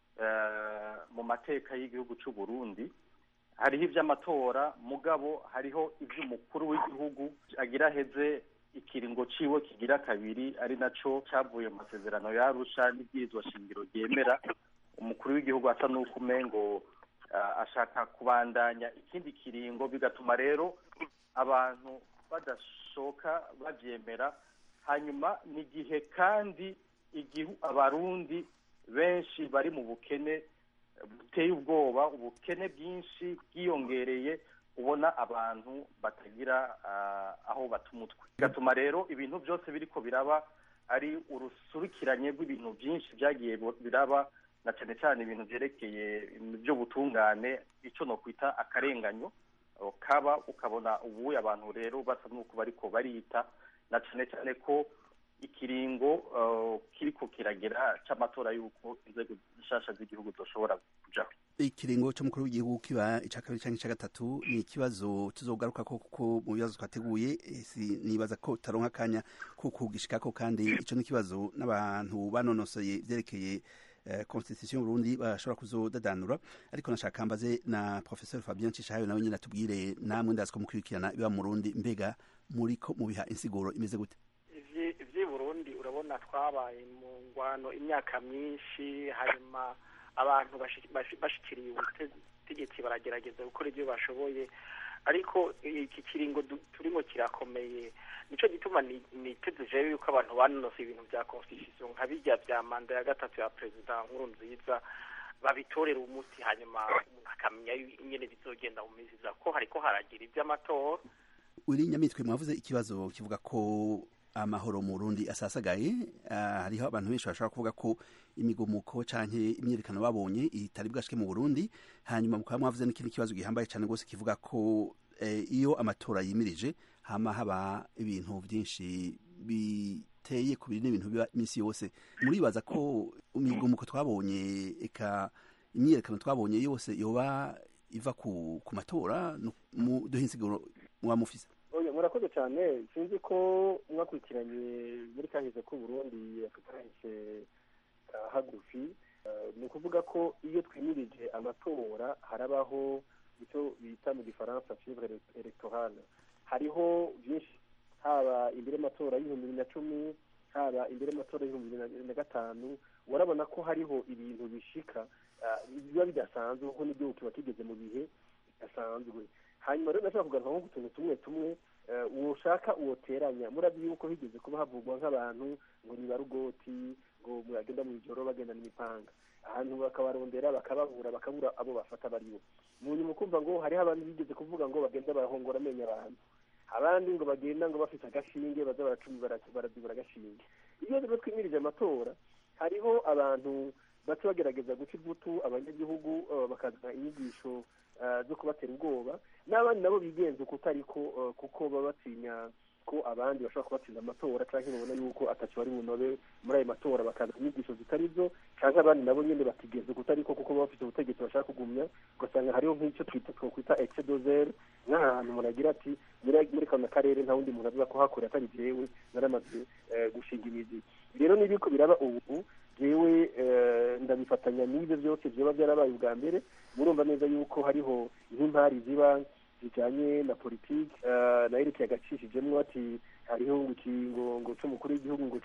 mu mateka y'igihugu cy'u Burundi. Hariho ivy'amatora mugabo hariho ivy'umukuru w'igihugu agira heze ikiringo ciwe kigira kabiri, ari naco cavuye mu masezerano ya Arusha n'ibwirizwa shingiro ryemera umukuru w'igihugu asa n'uko umengo ashaka kubandanya ikindi kiringo, bigatuma rero abantu badashoka bavyemera. Hanyuma ni gihe kandi abarundi benshi bari mu bukene buteye ubwoba, ubukene bwinshi bwiyongereye, ubona abantu batagira aho batumutwe. Bigatuma rero ibintu byose biriko biraba ari urusurikiranye rw'ibintu byinshi byagiye biraba, na cyane cyane ibintu byerekeye byo butungane, ico no kwita akarenganyo kaba, ukabona ubu abantu rero basa nuko bariko barita, na cyane cyane ko ikiringo kiriko kiragera c'amatora yuko inzego zishasha z'igihugu zoshobora kujaho. Ikiringo c'umukuru w'igihugu kiba ica kabiri canke ica gatatu ni ikibazo tuzogaruka ko kuko mu bibazo twateguye nibaza ko taronka kanya kuko gishikako, kandi ico ni kibazo n'abantu banonosoye vyerekeye constitution y'Uburundi bashobora kuzodadanura. Ariko nashaka mbaze na Professeur Fabien Cishahayo nawe nyine atubwire namwe ndazi ko mukurikirana biba mu Burundi, mbega muriko mubiha insiguro imeze gute? Burundi urabona twabaye mu ngwano imyaka myinshi, hanyuma abantu bashikiriye ubutegetsi baragerageza gukora ibyo bashoboye, ariko iki kiringo turimo kirakomeye. Nico gituma niteze yuko abantu banonose ibintu bya constitution nka bijya bya manda ya gatatu ya Perezida Nkurunziza babitorera umuti, hanyuma akamenya nyene bizogenda mu mizi ko hariko haragira iby'amatora. Uri Nyamitwe, mwavuze ikibazo kivuga ko amahoro mu Burundi asasagaye. Hariho abantu benshi bashaka kuvuga ko imigomuko canke imyerekano babonye itari bwashike mu Burundi, hanyuma mukaba mwavuze n'ikindi kibazo gihambaye cyane gose kivuga ko iyo amatora yimirije hama haba ibintu byinshi biteye kubiri n'ibintu biba iminsi yose. Muribaza ko imigomuko twabonye eka imyerekano twabonye yose yoba iva ku matora? Duhe insiguro mwamufise. Murakoze cyane. Sinzi ko mwakurikiranye muri kahise ko Burundi akatahise hagufi. Ni ukuvuga ko iyo twimirije amatora harabaho icyo bita mu gifaransa fievre electorale. Hariho byinshi, haba imbere y'amatora y'2010, haba imbere y'amatora y'2005, urabona ko hariho ibintu bishika biba bidasanzwe kuko n'igihugu kiba kigeze mu bihe bidasanzwe. Hanyuma rero nashaka kugaruka nko ku tuntu tumwe tumwe ushaka uwoteranya. Murabi yuko higeze kuba havugwa nk'abantu ngo ni barugoti, ngo muragenda mu ijoro bagenda n'imipanga, ahantu bakabarondera bakabura abo bafata baribo. Mu nyuma ukumva ngo hariho abantu bigeze kuvuga ngo bagenda barahongora amenyo abantu, abandi ngo bagenda ngo bafite agashinge baza baradubura agashinge. Iyo rero twimirije amatora hariho abantu baca bagerageza guca ivutu abanyagihugu bakazana inyigisho zo kubatera ubwoba, n'abandi nabo bigenza uko utariko kuko baba batinya ko abandi bashobora kubatsinda amatora canke babona yuko ataco bari bunobe muri ayo matora, bakaza inyigisho zitari zo, canke abandi nabo nyene batigeze uko utariko kuko baba bafite ubutegetsi bashaka kugumya. Ugasanga hariho nk'icyo twokwita excès d'oser, nk'ahantu umuntu agira ati muri kano karere nta wundi muntu avuga ko hakorera atari jewe naramaze gushinga imizi. Rero n'ibiko biraba ubu jewe ndabifatanya n'ibyo byose vyoba byarabaye ubwa mbere. Murumva neza yuko hariho nk'impari ziba zijanye na politiki na Eric yagacishijemwo ati hariho ngo c'umukuru w'igihugu ngo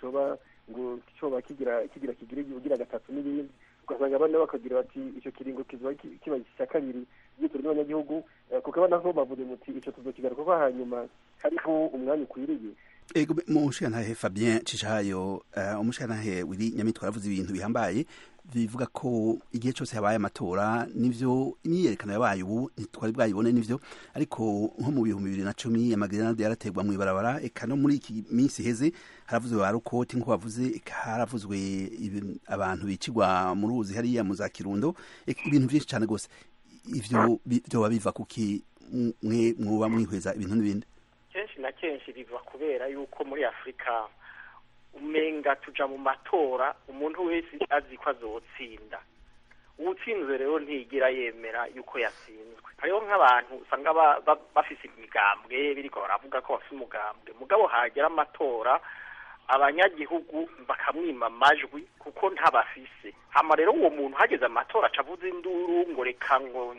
coba kigira gatatu n'ibindi. Ugasanga abana bakagira bati ico kiringo kiba cya kabiri y'itoro n'abanyagihugu, kuko abana ho bavuze muti ico tuzokigaruka ko hanyuma hariho umwanya ukwiriye. Ego umushikantahe Fabien Cishayo, umushikantahe Willy Nyamitwe aravuze ibintu bihambaye bivuga ko igihe cyose habaye amatora nivyo imyerekano yabaye ubu ntitwari bwayibone nivyo, ariko nko mu 2010 amagrenade yarategwa mu ibarabara, eka no muri iki minsi heze haravuzwe barukoti nko bavuze, haravuzwe abantu bicigwa mu ruzi hariya mu za Kirundo, ibintu byinshi cyane gose. Ivyo byo biva kuki mwe mwoba mwihweza ibintu n'ibindi? Kenshi na kenshi biva kubera yuko muri Afrika umenga tuja mu matora umuntu wese azi ko azotsinda. Uwutsinzwe rero ntigira yemera yuko yatsinzwe. Hariho nk'abantu usanga bafise imigambwe biriko baravuga ko bafise umugambwe, mugabo hagera amatora abanyagihugu bakamwima amajwi kuko ntabafise. Hama rero uwo muntu hageze amatora acavuza induru ngo reka ngo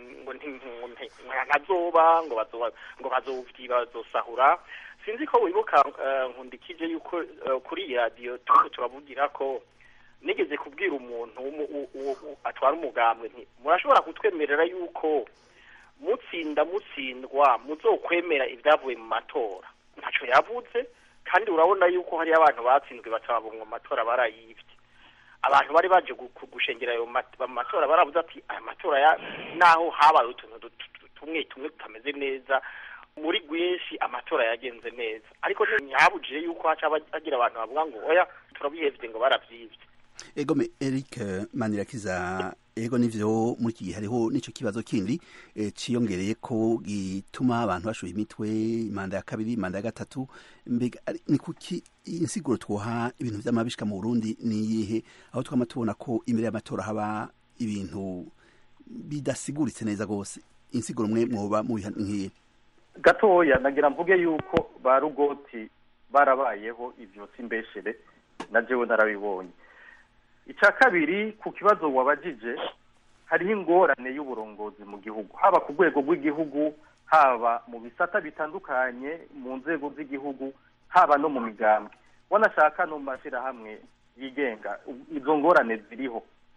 ntazoba ngo bazosahura. Sinzi ko wibuka nkundikije yuko kuri radio turavugira ko nigeze kubwira umuntu atwara umugambwe nti murashobora kutwemerera yuko mutsindwa muzokwemera ibyavuye mu matora. Ntaco yavuze, kandi urabona yuko hari abantu batsinzwe batababonwa amatora barayivye. Abantu bari baje gushengera ayo matora baravuze ati aya matora naho habaye utuntu tumwe tutameze neza, muri gwinshi amatora yagenze neza, ariko ntihabujije yuko haca bagira abantu bavuga ngo oya turabihevye ngo baravyivye. Ego Eric Manirakiza, ego nivyo muri iki gihe hariho nico kibazo kindi ciyongereye ko gituma abantu bashuha imitwe, imanda ya kabiri, imanda ya gatatu. Mbega ni kuki insiguro twoha ibintu vy'amabishika mu Burundi ni yihe, aho twama tubona ko imbere y'amatora haba ibintu bidasiguritse neza gose? Insiguro mwe mwoba mubihankiye gatoya. Nagira mvuge yuko ba rugoti barabayeho ivyo simbeshere na jewe narabibonye. Ica kabiri ku kibazo wabajije, hariho ingorane y'uburongozi mu gihugu, haba ku rwego rw'igihugu, haba mu bisata bitandukanye mu nzego z'igihugu, haba no mu migambwe, wanashaka no mu mashirahamwe yigenga. Izo ngorane ziriho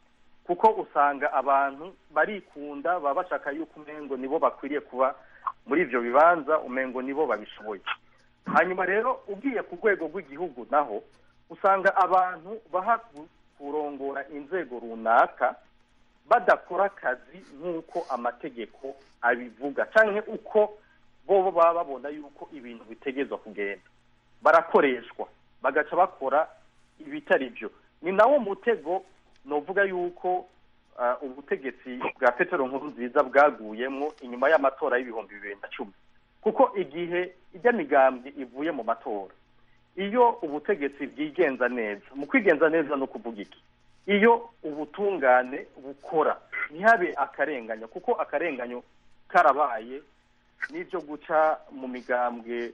kuko usanga abantu barikunda baba bashaka yuko umengo nibo bakwiriye kuba muri ivyo bibanza, umengo nibo babishoboye. Hanyuma rero ugiye ku rwego rw'igihugu naho usanga abantu baha kurongora inzego runaka badakora akazi nk'uko amategeko abivuga canke uko bo baba babona yuko ibintu bitegezwa kugenda, barakoreshwa bagaca bakora ibitari byo. Ni nawo mutego novuga yuko ubutegetsi bwa Petero Nkurunziza bwaguyemwo inyuma y'amatora y'ibihumbi 2010, kuko igihe ijya migambwe ivuye mu matora, iyo ubutegetsi bwigenza neza, mu kwigenza neza no kuvuga iki, iyo ubutungane bukora ntihabe akarenganyo, kuko akarenganyo karabaye n'ibyo guca mu migambwe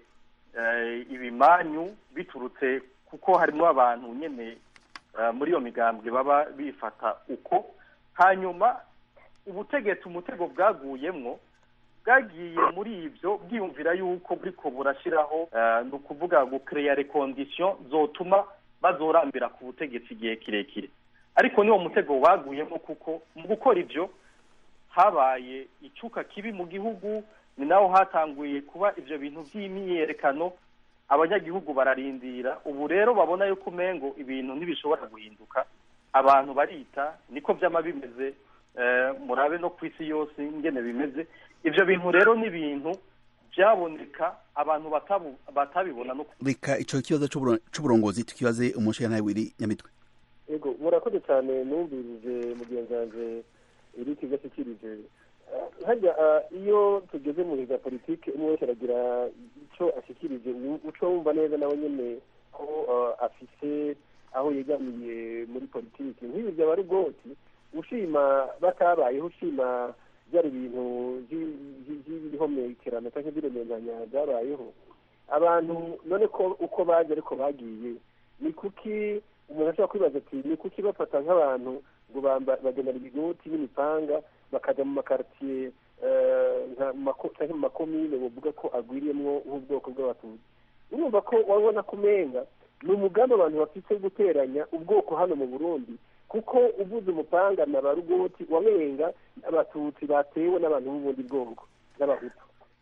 ibimanyu biturutse kuko harimo abantu nyene muri iyo migambwe baba bifata uko. Hanyuma ubutegetsi umutego bwaguyemwo bwagiye muri ibyo bwiyumvira yuko buriko burashiraho ni ukuvuga gucreya les conditions zotuma bazorambira ku butegetsi igihe kirekire, ariko niwo mutego baguyemo, kuko mu gukora ibyo habaye icuka kibi mu gihugu. Ni naho hatanguye kuba ivyo bintu vy'imyiyerekano, abanyagihugu bararindira. Ubu rero babona yuko umengo ibintu ntibishobora guhinduka, abantu barita niko vyama bimeze. Murabe no kw'isi yose ingene bimeze. Ivyo bintu rero ni ibintu byaboneka abantu batabibona no reka ico kibazo c'uburongozi tukibaze umushinga Willy Nyamitwe. Yego, murakoze cyane, numvirije mugenzi wanje Eric gashyikirije. Hajya iyo tugeze mu biga politike umwe wese aragira icyo ashyikirije, uco wumva neza nawe nyene ko afise aho yegamiye muri politike. Nk'ibi byaba ari bwoti ushima batabayeho, ushima byari ibintu by'ibihomekerano cyangwa by'iremezanya byabayeho abantu, none ko uko baje ariko bagiye, ni kuki umuntu ashobora kwibaza ati ni kuki bafata nk'abantu ngo bagenera ibigoti n'imipanga bakaja mu makartier cyangwa mu makomine bavuga ko agwiriyemwo nk'ubwoko bw'abatutsi? urumva ko wabona kumenga ni umugambi abantu bafite guteranya ubwoko hano mu Burundi, kuko uvuze umupanga na barugoti wamenga abatutsi batewe n'abantu b'ubundi bwoko n'abahutu.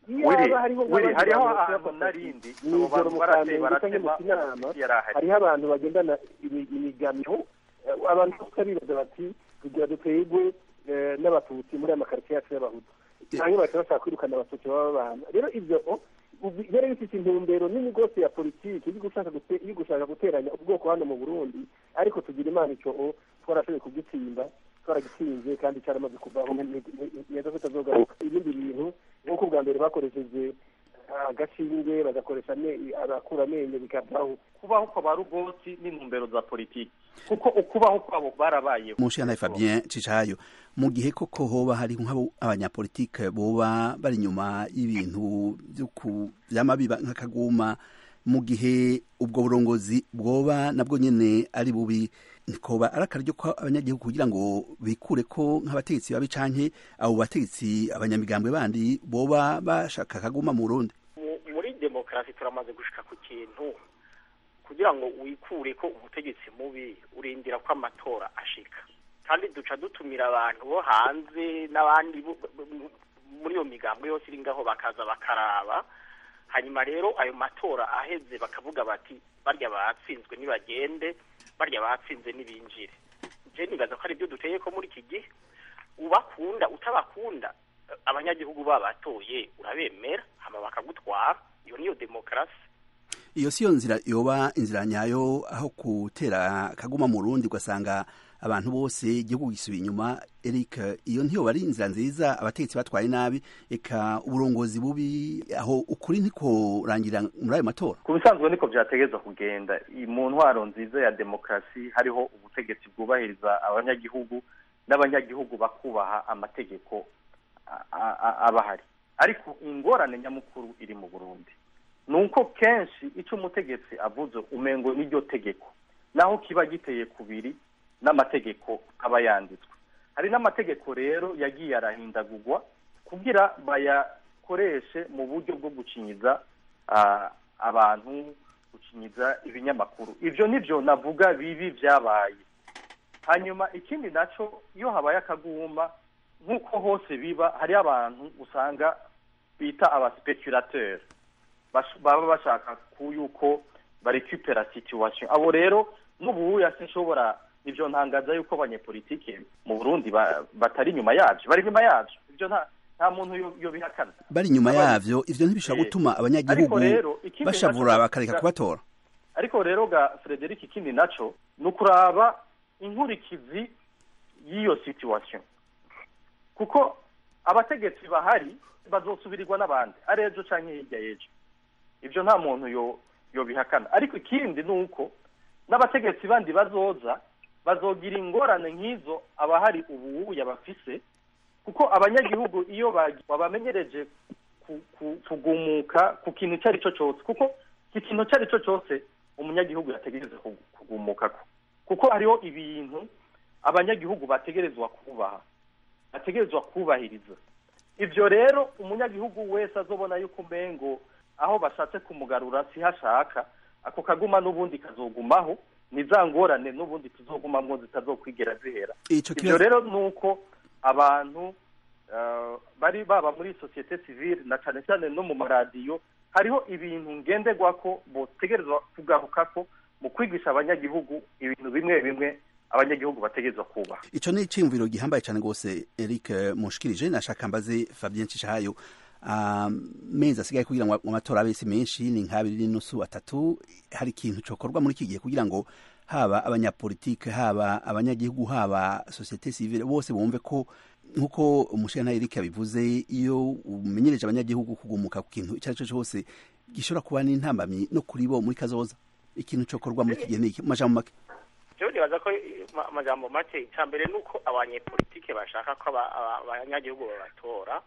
hariho ahantu narindi abo bantu barateba hariho abantu bagendana imigamyo, abantu bibaza bati kugira dutegwe n'abatutsi muri aya makaritiye yacu y'abahutu, cyangwa bakaba bashaka kwirukana abatutsi baba babana. Rero ibyo byari bifite intumbero nini rwose ya politiki yo gushaka guteranya ubwoko hano mu Burundi, ariko tugira imana icyo twarashoboye kugitsinda, twaragitsinze kandi cyaramaze kuvaho neza ko tazogaruka. Ibindi bintu nk'uko bwa mbere bakoresheje agashinge bagakoresha abakura amenyo bikavaho. Kubaho kwa barugoti n'intumbero za politiki, kuko ukubaho kwabo barabayeho. Mushana Fabien Cicayo, mu gihe koko hoba hari nk'abo abanyapolitike boba bari nyuma y'ibintu by'amabiba nk'akaguma, mu gihe ubwo burongozi bwoba nabwo nyene ari bubi, nikoba arakaryo ko abanyagihugu kugira ngo bikure ko nk'abategetsi babi canke abo bategetsi abanyamigambwe bandi boba bashaka kaguma mu Burundi. Muri demokrasi turamaze gushika ku kintu kugira ngo wikure ko ubutegetsi mubi urindira ko amatora ashika, kandi duca dutumira abantu bo hanze n'abandi muri iyo migambwe yose iri ngaho bakaza bakaraba, hanyuma rero ayo matora aheze bakavuga bati barya batsinzwe nibagende, barya batsinze nibinjire. Je nibaza ko ari byo duteye ko muri iki gihe, ubakunda utabakunda abanyagihugu babatoye urabemera hama bakagutwara. Iyo niyo demokrasi. Iyo siyo nzira yoba inzira nyayo, aho kutera kaguma mu Burundi ugasanga abantu bose igihugu gisubiye inyuma. Eric, iyo ntiyo bari inzira nziza, abategetsi batwaye nabi, eka uburongozi bubi, aho ukuri ntiko rangira muri ayo matora. Ku bisanzwe niko byategezwa kugenda. Mu ntwaro nziza ya demokrasi hariho ubutegetsi bwubahiriza abanyagihugu n'abanyagihugu bakubaha amategeko abahari. Ariko ingorane nyamukuru iri mu Burundi nuko kenshi ico umutegetsi avuze umengo n'iryo tegeko, naho kiba giteye kubiri n'amategeko aba yanditswe. Hari n'amategeko rero yagiye arahindagurwa kugira bayakoreshe mu buryo bwo gucinyiza abantu, gucinyiza ibinyamakuru. Ivyo nivyo navuga bibi vyabaye. hanyuma ikindi naco iyo habaye akaguma nk'uko hose biba hari abantu usanga bita abaspeculateur baba bashaka yuko barecupera situation. Abo rero n'ubuya sinshobora ivyo ntangaza yuko abanyepolitike mu Burundi batari nyuma yavyo, bari nyuma yavyo. Ivyo nta muntu yo bihakana. Bari nyuma yavyo, ivyo ntibishobora gutuma abanyagihugu bashavura bakareka kubatora. Ariko rero ga Frederic ikindi naco nukuraba inkurikizi y'iyo situation. Kuko abategetsi bahari bazosubirirwa n'abandi arejo canke hirya yejo. Ivyo nta muntu yo bihakana. Ariko ikindi nuko n'abategetsi bandi bazogira ingorane nk'izo abahari ubu yabafise, kuko abanyagihugu iyo babamenyereje kugumuka ku kintu cyari cyo cyose, kuko ikintu cyari cyo cyose umunyagihugu yategereza kugumukako, kuko hariho ibintu abanyagihugu bategerezwa kubaha, bategerezwa kubahiriza. Ivyo rero umunyagihugu wese azobona yuko umengo aho bashatse kumugarura si hashaka, ako kaguma n'ubundi kazogumaho, nizangorane n'ubundi tuzogumamwo zitazokwigera zihera. Ivyo rero nuko abantu bari baba muri societe civile na cyane cyane no mu maradiyo hariho ibintu ngenderwako botegerezwa kugarukako mu kwigisha abanyagihugu ibintu bimwe bimwe abanyagihugu bategerezwa kuba. Ico ni iciyumviro gihambaye cyane gose Eric Mushikirije. Nashaka mbaze Fabien Cishahayo, mezi asigaye kugira ngo amatora abese menshi ni nka 2.3, hari ikintu cokorwa muri iki gihe kugira ngo haba abanyapolitike, haba abanyagihugu, haba societe civile bose bumve ko nkuko umushana Eric yabivuze, iyo umenyereje abanyagihugu kugumuka ku kintu icyo cyo cyose gishobora kuba n'intambamyi no kuri bo muri kazoza, ikintu cokorwa muri iki gihe ni iki? Majambo make. Cyo nibaza ko amajambo make icambere nuko abanyepolitike bashaka ko abanyagihugu babatora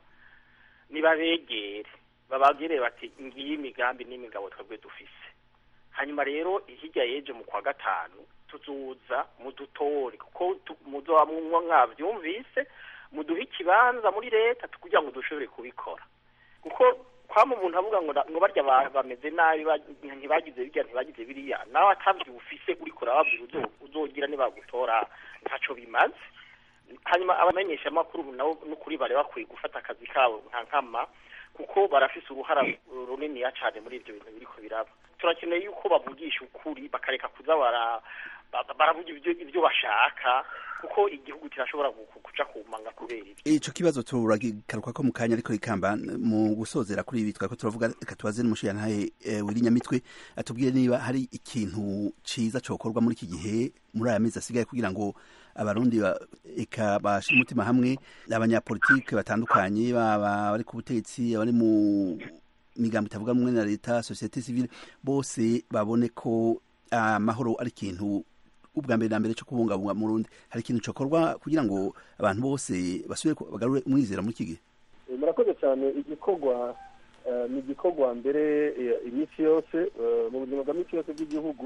nibabegere, babagire bati ngiyi imigambi n'imigabo twebwe dufise. Hanyuma rero hirya yeje mu kwa gatanu tuzuza mudutori, kuko muzoba mwavyumvise, muduha ikibanza muri leta kugira ngo dushobore kubikora. Kuko kwama umuntu avuga ngo barya bameze nabi ntibagize birya ntibagize biriya, nawe atavyufise uriko urababwira uzogira nibagutora ntaco bimaze. Hanyuma abamenyesha makuru nabo n'ukuri bare bakwiye gufata akazi kabo nkama, kuko barafise uruhara runini cyane muri ivyo bintu biriko biraba. Turakeneye yuko bavugisha ukuri, bakareka kuza baravuga ivyo bashaka, kuko igihugu kirashobora kuja kumanga kubera ivyo. Ico kibazo turagaruka ko mu kanya, ariko ikamba mu gusozera kuri ibi twako turavuga katubaze n'umushiyantahe Wirinyamitwe atubwire niba hari ikintu ciza cokorwa muri iki gihe muri aya mezi asigaye kugira ngo abarundi eka bashira umutima hamwe, abanyapolitike batandukanye baba bari ku butegetsi, abari mu migambo itavuga rumwe na leta, societe civile, bose babone ko amahoro ari ikintu ubwa mbere na mbere cyo kubungabunga mu Burundi. Hari ikintu cokorwa kugira ngo abantu bose basubire bagarure umwizera muri iki gihe? Murakoze cyane. Igikorwa ni igikorwa mbere iminsi yose mu buzima bwa minsi yose bw'igihugu.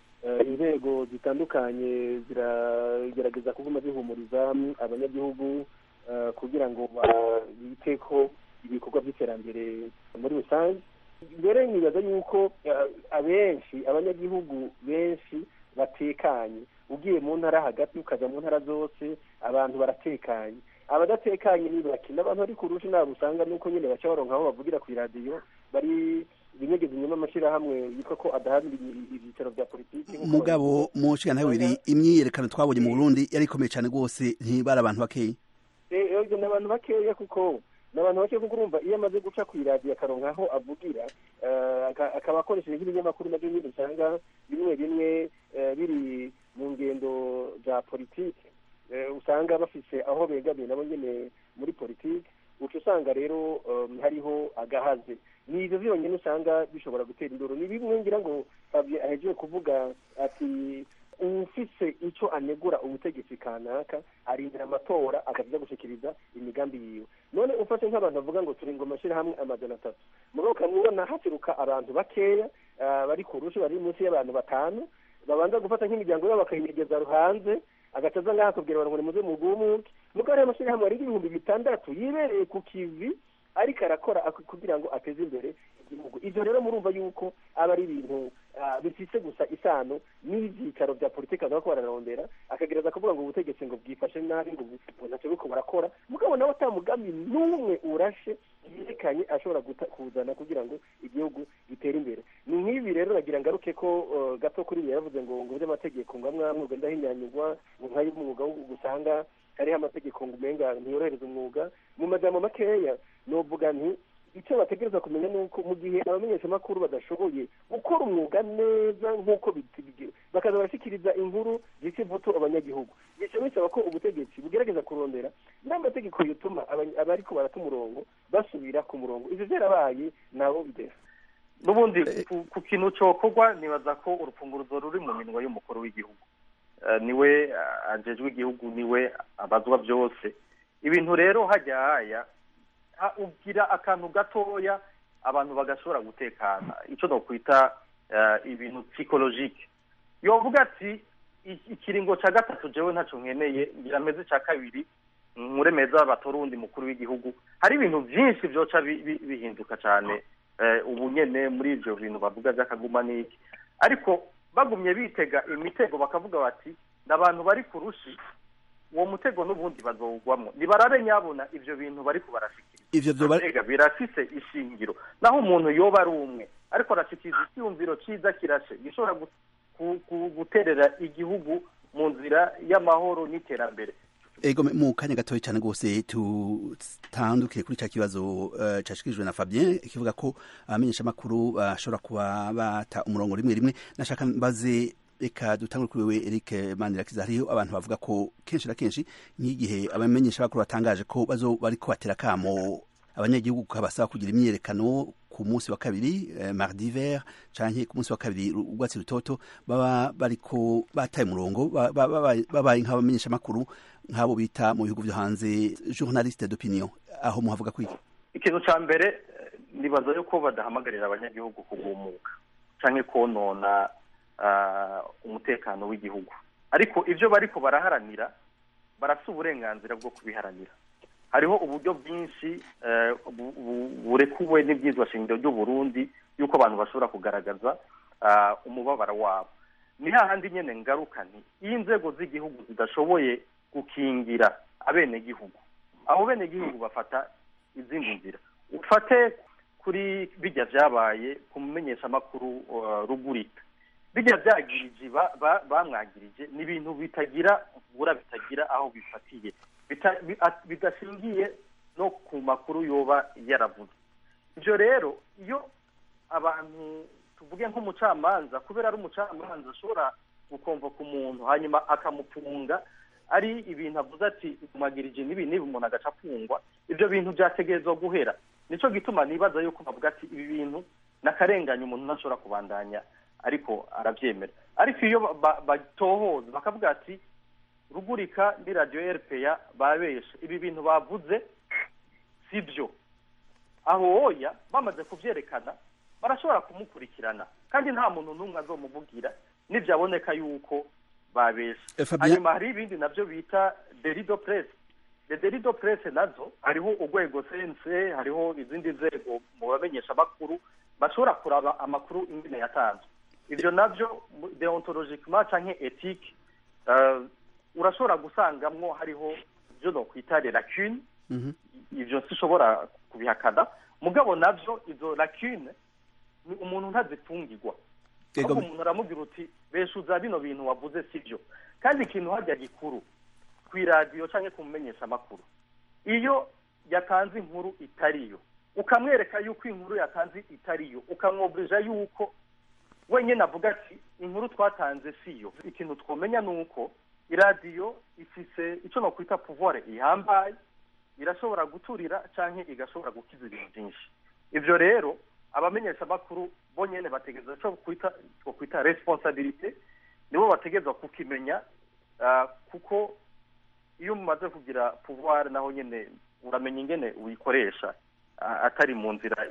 Inzego zitandukanye ziragerageza kuguma zihumuriza abanyagihugu kugira ngo bite ko ibikorwa by'iterambere muri rusange. Mbere nibaza yuko abanyagihugu benshi batekanye. Ugiye mu ntara hagati ukaja mu ntara zose abantu baratekanye. Abadatekanye ni bakina abantu ari kurusha nabo usanga nuko nyene baca baronka aho bavugira ku radio, bari binyegeze inyuma amashirahamwe yitwa ko adahabira ibitaro bya politiki. Mugabo mushikana wiri imyiyerekano twabonye mu Burundi yari ikomeye cyane gose, ntibara abantu bakeyi. Ego n'abantu bakeya, kuko n'abantu bake kuko urumva iyo amaze guca ku radio akaronka aho avugira, akaba akoresheje nk'ibinyamakuru nabyo nyine usanga bimwe biri mu ngendo za politiki, usanga bafise aho begamiye nabo nyene muri politiki, uca usanga rero hariho agahaze. Ni ivyo byonyine usanga bishobora gutera induru. Ni bimwe ngira ngo Fabien ahejeje kuvuga ati ufise ico anegura ubutegetsi kanaka arindira amatora akaza gushikiriza imigambi yiwe. None ufashe nk'abantu bavuga ngo turi ngo amashirahamwe 300, mugabo kamubona hatiruka abantu bakeya bari kurusha, bari munsi y'abantu 5, babanza gufata nk'imiryango yabo bakayinegeza ruhanze, agacaza ngaha kubwira abantu ngo muze mugumuke. Mugabo ari amashirahamwe ari 6,000 yibereye ku kivi ariko arakora kugira ngo ateze imbere igihugu. Ivyo rero murumva yuko aba ari ibintu bifise gusa isano n'ivyicaro vya politiki baza bararondera, akagereza kuvuga ngo ubutegetsi ngo bwifashe nabi ngo ntacyo buriko barakora, mugabo nawe ata mugambi n'umwe urashe yerekanye ashobora kuzana kugira ngo igihugu gitere imbere. Ni nk'ibi rero nagira ngaruke ko gato kuri ibi yaravuze ngo by'amategeko ngo amwe ugenda hinyanyurwa ngo nk'ayo umwuga gusanga hariho amategeko ngo umenga ntiyorohereza umwuga. Mu majambo makeya novuga nti icyo bategereza kumenya ni uko mu gihe abamenyeshamakuru badashoboye gukora umwuga neza nk'uko bitegetswe, bakaza barashyikiriza inkuru z'ikivuto abanyagihugu, bityo bisaba ko ubutegetsi bugerageza kurondera n'amategeko yatuma abariko barata umurongo basubira ku murongo. Ivyo vyarabaye nabo bidesa n'ubundi ku kintu cokorwa. Nibaza ko urufunguruzo ruri mu minwa y'umukuru w'igihugu, niwe ajejwe igihugu, niwe abazwa byose ibintu. Rero hajya ugira akantu gatoya abantu bagashobora gutekana, icyo no kwita ibintu psychologique. Yovuga ati ikiringo ca gatatu jewe ntaco nkeneye, ngira meze ca kabiri nkuremeza batorundi mukuru w'igihugu. Hari ibintu byinshi byoca bihinduka cyane ubu nyene muri ivyo bintu bavuga by'akaguma n'iki, ariko bagumye bitega imitego bakavuga bati n'abantu bari kurushi, uwo mutego n'ubundi bazowugwamo. Nibarabe nyabona ivyo bintu bari kubarashikira ivyo birafise ishingiro, naho umuntu yoba ari umwe ariko arashikiza icyumviro ciza kirashe gishobora guterera igihugu mu nzira y'amahoro n'iterambere. Ego mu kanya gatoya cyane rwose tutandukiye kuri cya kibazo cyashikirijwe na Fabien kivuga ko abamenyesha makuru bashobora kuba bata umurongo rimwe. Nashaka mbaze eka dutangure kuri wewe Eric Manirakiza, hariho abantu bavuga ko kenshi na kenshi nk'igihe abamenyesha makuru batangaje ko bariko batera kamo abanyagihugu kabasaba kugira imyerekano ku munsi wa kabiri mardi vert canke ku munsi wa kabiri urwatsi rutoto, baba bariko bataye umurongo, babaye nk'abamenyesha makuru nk'abo bita mu bihugu byo hanze journaliste d'opinion. Aho muhavuga kwiki? Ikintu ca mbere nibaza yuko badahamagarira abanyagihugu kugumuka canke konona umutekano w'igihugu, ariko ivyo bariko baraharanira barafite uburenganzira bwo kubiharanira. Hariho uburyo bwinshi burekuwe n'ibyizwa shingiro ry'u Burundi yuko abantu bashobora kugaragaza umubabaro wabo. Ni hahandi nyene ngaruka nti iyo inzego z'igihugu zidashoboye gukingira abenegihugu, abo benegihugu bafata izindi nzira. Ufate kuri bijya vyabaye kumumenyesha makuru Rugurika, bijya byagirije bamwagirije ni ibintu bitagira aho bifatiye, bidashingiye no ku makuru yoba yaravuze. Ivyo rero iyo abantu tuvuge nk'umucamanza, kubera ari umucamanza ashobora gukonvoka umuntu hanyuma akamufunga ari ibintu avuze ati umwagirije nibi umuntu agaca afungwa, ivyo bintu byategerezwa guhera. Nico gituma nibaza yuko bavuga ati ibi bintu nakarenganya umuntu ntashobora kubandanya ariko aravyemera. Ariko iyo batohoza bakavuga ati Rugurika ni radio RPA babeshe, ibi bintu bavuze sibyo, aho oya bamaze kuvyerekana barashobora kumukurikirana kandi nta muntu n'umwe azomuvugira nivyaboneka yuko babeshe. Hanyuma hari ibindi navyo bita delido press. Le delido press nazo hariho urwego CNC, hariho izindi nzego mu bamenyesha makuru bashobora kuraba amakuru ingene yatanzwe. Ivyo navyo deontologiquement canke ethique urashobora gusangamwo hariho ivyo no kwita lacune. Ivyo sishobora kubihakana, mugabo navyo izo lacune ni umuntu ntazifungirwa, ahubwo umuntu aramubwira uti beshuza bino bintu wavuze sivyo. Kandi ikintu hajya gikuru kw'iradiyo canke kumumenyesha makuru, iyo yatanze inkuru itariyo ukamwereka yuko inkuru yatanze itariyo, ukamwobrija yuko wenyine avuga ati inkuru twatanze siyo, ikintu twomenya nuko iradiyo ifise ico no kwita pouvoir ihambaye, irashobora guturira canke igashobora gukiza ibintu byinshi. Ivyo rero abamenyesha makuru bonyene bategeza cyo kwita responsabilité, nibo bategeza kukimenya, kuko iyo mumaze kugira pouvoir naho nyene uramenya ingene uyikoresha atari mu nzira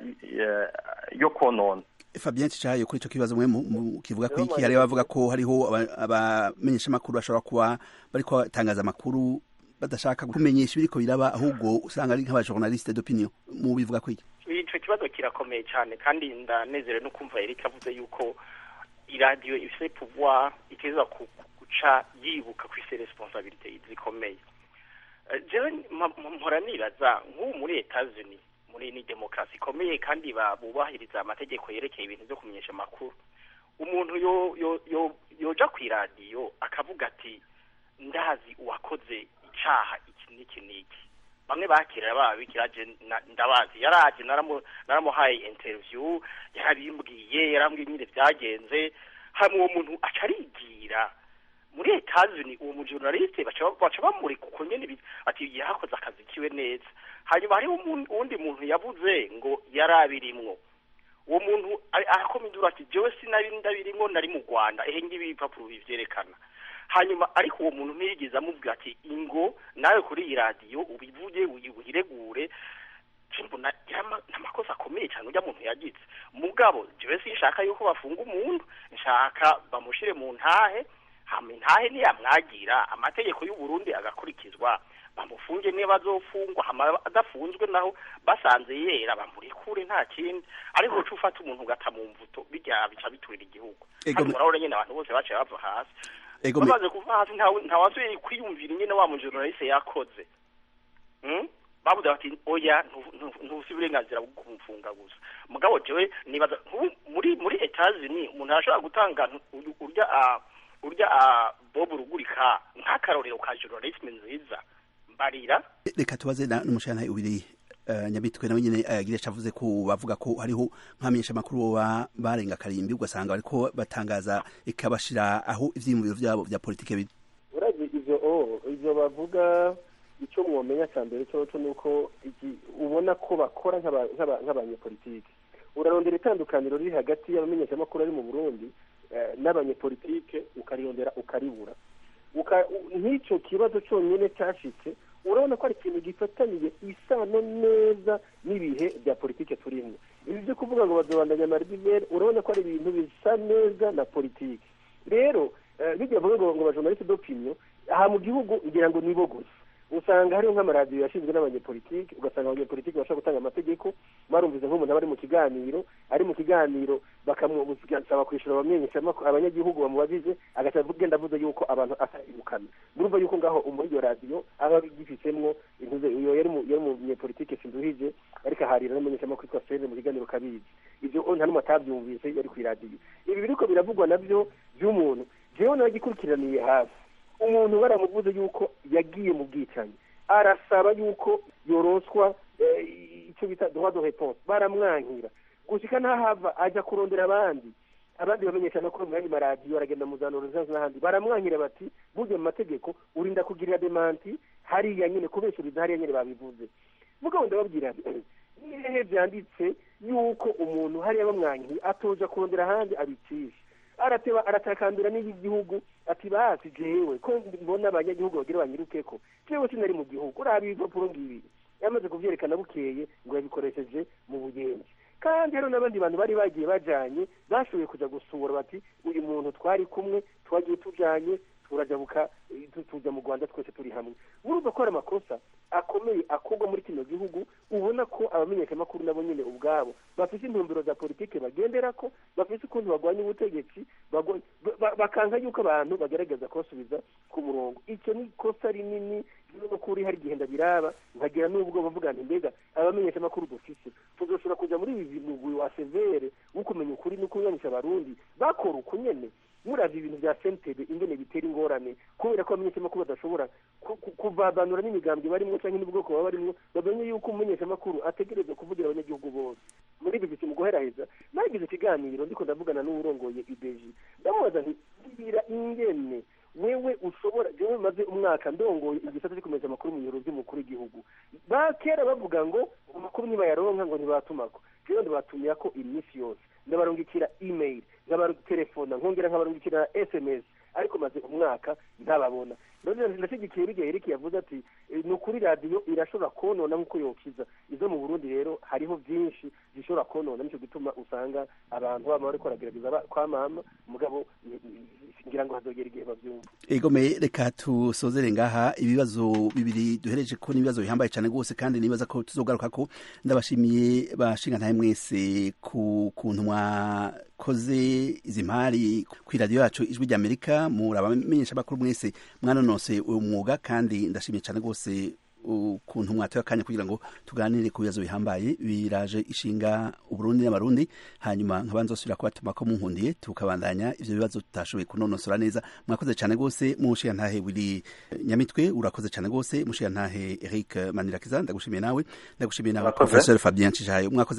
yo konona. Fabien Cicayo, kuri ico kibazo mwe kivuga ko iki hari bavuga ko hariho abamenyesha makuru bashobora kuba bariko batangaza makuru badashaka kumenyesha ibiriko biraba, ahubwo usanga ari nk'aba journaliste d'opinion. Mu bivuga ko iki? Ico kibazo kirakomeye cyane kandi ndanezerewe no kumva Eric avuze yuko iradiyo ifite pouvoir iteza guca yibuka ku ise responsabilité zikomeye jewe mpora nibaza nk'ubu muri Etats-Unis muri ni demokarasi ikomeye kandi bubahiriza amategeko yerekeye ibintu byo kumenyesha amakuru umuntu yoja ku iradiyo akavuga ati ndazi uwakoze icaha iki n'iki n'iki bamwe bakirira babikiraje ndabazi yaraje naramuhaye interview yarabimbwiye yarambwiye nyine byagenze hamwe uwo muntu acarigira muri Etats-Unis uwo mujournaliste baca bamurika uko nyene ati yakoze akazi kiwe neza hanyuma hari uwundi muntu yavuze ngo yarabirimwo uwo muntu arakomindura ati jewe sinabirimwo nari mu Rwanda ngibi ibipapuro bivyerekana hanyuma ariko uwo muntu ntiyigeze amuvuga ati ingo nawe kuri iyi radiyo ubivuge uyiregure mbona n'amakosa akomeye cyane ujya muntu yagize mugabo jewe sinshaka yuko bafunga umuntu nshaka bamushire mu ntahe hama intahe niyamwagira amategeko y'u Burundi agakurikizwa bamufunge niba bazofungwa hama adafunzwe naho basanze yera bamurekure nta kindi ariko uca ufata umuntu ugata mu mvuto bica biturira igihugu kandi murabona nyine abantu bose baciye bava hasi bamaze kuva hasi ntawasubiye kwiyumvira nyine wa mujournaliste yakoze bavuze bati oya ntusi uburenganzira bwo kumfunga gusa mugabo jewe nibaza muri Etats-Unis umuntu arashobora gutanga urya Bob Rugurika nk'akarorero ka journalisme nziza mbarira reka tubaze n'umushana ubiri nyabitwe nawe nyine agira cavuze ko bavuga ko hariho nkamenyesha makuru barenga karimbi ugasanga bariko batangaza ikabashira aho ivyimubiro vyabo vya politike biri uraje ivyo bavuga ico mwomenya cyambere cyo nuko ubona ko bakora nk'abanyepolitike urarondera itandukaniro riri hagati y'abamenyesha makuru ari mu Burundi n'abanyepolitike ukariyondera ukaribura nk'icyo kibazo cyonyine cyashitse urabona ko ari ikintu gifataniye isano neza n'ibihe bya politike turimo ibi byo kuvuga ngo bazobandanya maribere urabona ko ari ibintu bisa neza na politike rero bijya bavuga ngo bajournaliste d'opinion aha mu gihugu ngira ngo nibo gusa usanga hariho nk'amaradiyo yashinzwe n'abanyepolitike ugasanga abanyepolitike bashobora gutanga amategeko marumvize nk'umuntu aba ari mu kiganiro bakamusaba kwishyura abanyagihugu bamubagize agaca genda avuze yuko abantu asayibukana murumva yuko ngaho muri iyo radiyo aba bigifitsemwo iyo yari umunyepolitike sinduhije ariko aharira n'umumenyeshamakuru witwa Sene mu kiganiro kabizi ibyo nta n'umwe atabyumvise yari ku iradiyo ibi biriko biravugwa nabyo by'umuntu jewe nagikurikiraniye hafi umuntu baramuvuze yuko yagiye mu bwicanyi arasaba yuko yoroswa icyo bita droit de réponse baramwankira gushika ntahava ajya kurondera abandi bamenyesha no ko mu maradiyo aragenda mu zanoro n'ahandi baramwankira bati burya mu mategeko urinda kugirira demanti hariya nyine kubeshuriza hariya nyine babivuze mugabo ndababwira nihehe byanditse yuko umuntu hariya bamwankiye atoja kurondera ahandi abicisha arateba aratakambira n'igihugu ati basi jewe ko mbona abanyagihugu bagira banyirukeko jewe sinari mu gihugu urabi ibipapuro ngibi yamaze kuvyerekana bukeye ngo yabikoresheje mu bugenzi kandi rero n'abandi bantu bari bagiye bajanye bashoboye kuja gusura bati uyu muntu twari kumwe twagiye tujanye turajabuka tuja mu Rwanda twese turi hamwe urumva ko ari amakosa akomeye akorwa muri kino gihugu ubona ko abamenyeshamakuru nabo nyine ubwabo bafite intumbero za politike bagenderako bafite ukuntu bagwanya ubutegetsi bakanka yuko abantu bagerageza kubasubiza ku murongo icyo ni ikosa rinini no kuri hari igihe ndabiraba nkagira n'ubwo bavuga nti mbega abamenyeshamakuru dufise tuzoshobora kuja muri ibi mugwi wa severe wo kumenya ukuri no kunyanisha abarundi bakora uko nyene murazi ibintu bya sentebe ingene bitera ingorane kubera ko abamenyeshamakuru badashobora kuvabanura n'imigambwe barimo cyangwa n'ubwoko baba barimo bamenye yuko umumenyeshamakuru ategerezwa kuvugira abanyagihugu bose muri ibi biti mu guheraheza nagize ikiganiro ndiko ndavugana n'uwurongoye ibeji ndamubaza nti bira ingene wewe ushobora jewe maze umwaka ndongoye igisata cyo kumeza amakuru mu biro by'umukuru w'igihugu bakera bavuga ngo amakuru niba yaronka ngo ntibatumako rero ndibatumya ko iminsi yose ndabarungikira email ndabarutelefona nkongera nkabarungikira SMS ariko maze umwaka ntababona none ndashigikiye bige Eric yavuze ati ni ukuri radio irashobora konona nkuko yokiza izo mu Burundi rero hariho byinshi zishobora konona nico gituma usanga abantu baba bariko baragerageza kwa mama mugabo ngira ngo hazogera igihe bavyumva egome reka tusozere ngaha ibibazo bibiri duhereje ko nibibazo bihambaye cyane gose kandi nibaza ko tuzogaruka ko ndabashimiye bashinga ntaye mwese ku kuntu mwakoze izi mpari ku radio yacu ijwi rya Amerika murabamenyesha bakuru mwese mwanonose uwo mwuga kandi ndashimiye cyane gose ukuntu mwatoye akanya kugira ngo tuganire ku bibazo bihambaye biraje ishinga Uburundi n'abarundi hanyuma nkabanzosubira kubatuma ko munkundiye tukabandanya ivyo bibazo tutashoboye kunonosora neza mwakoze cyane gose mushiya ntahe Willy Nyamitwe urakoze cyane gose mushiya ntahe Eric Manirakiza ndagushimiye nawe Professeur Fabien Cishayo mwakoze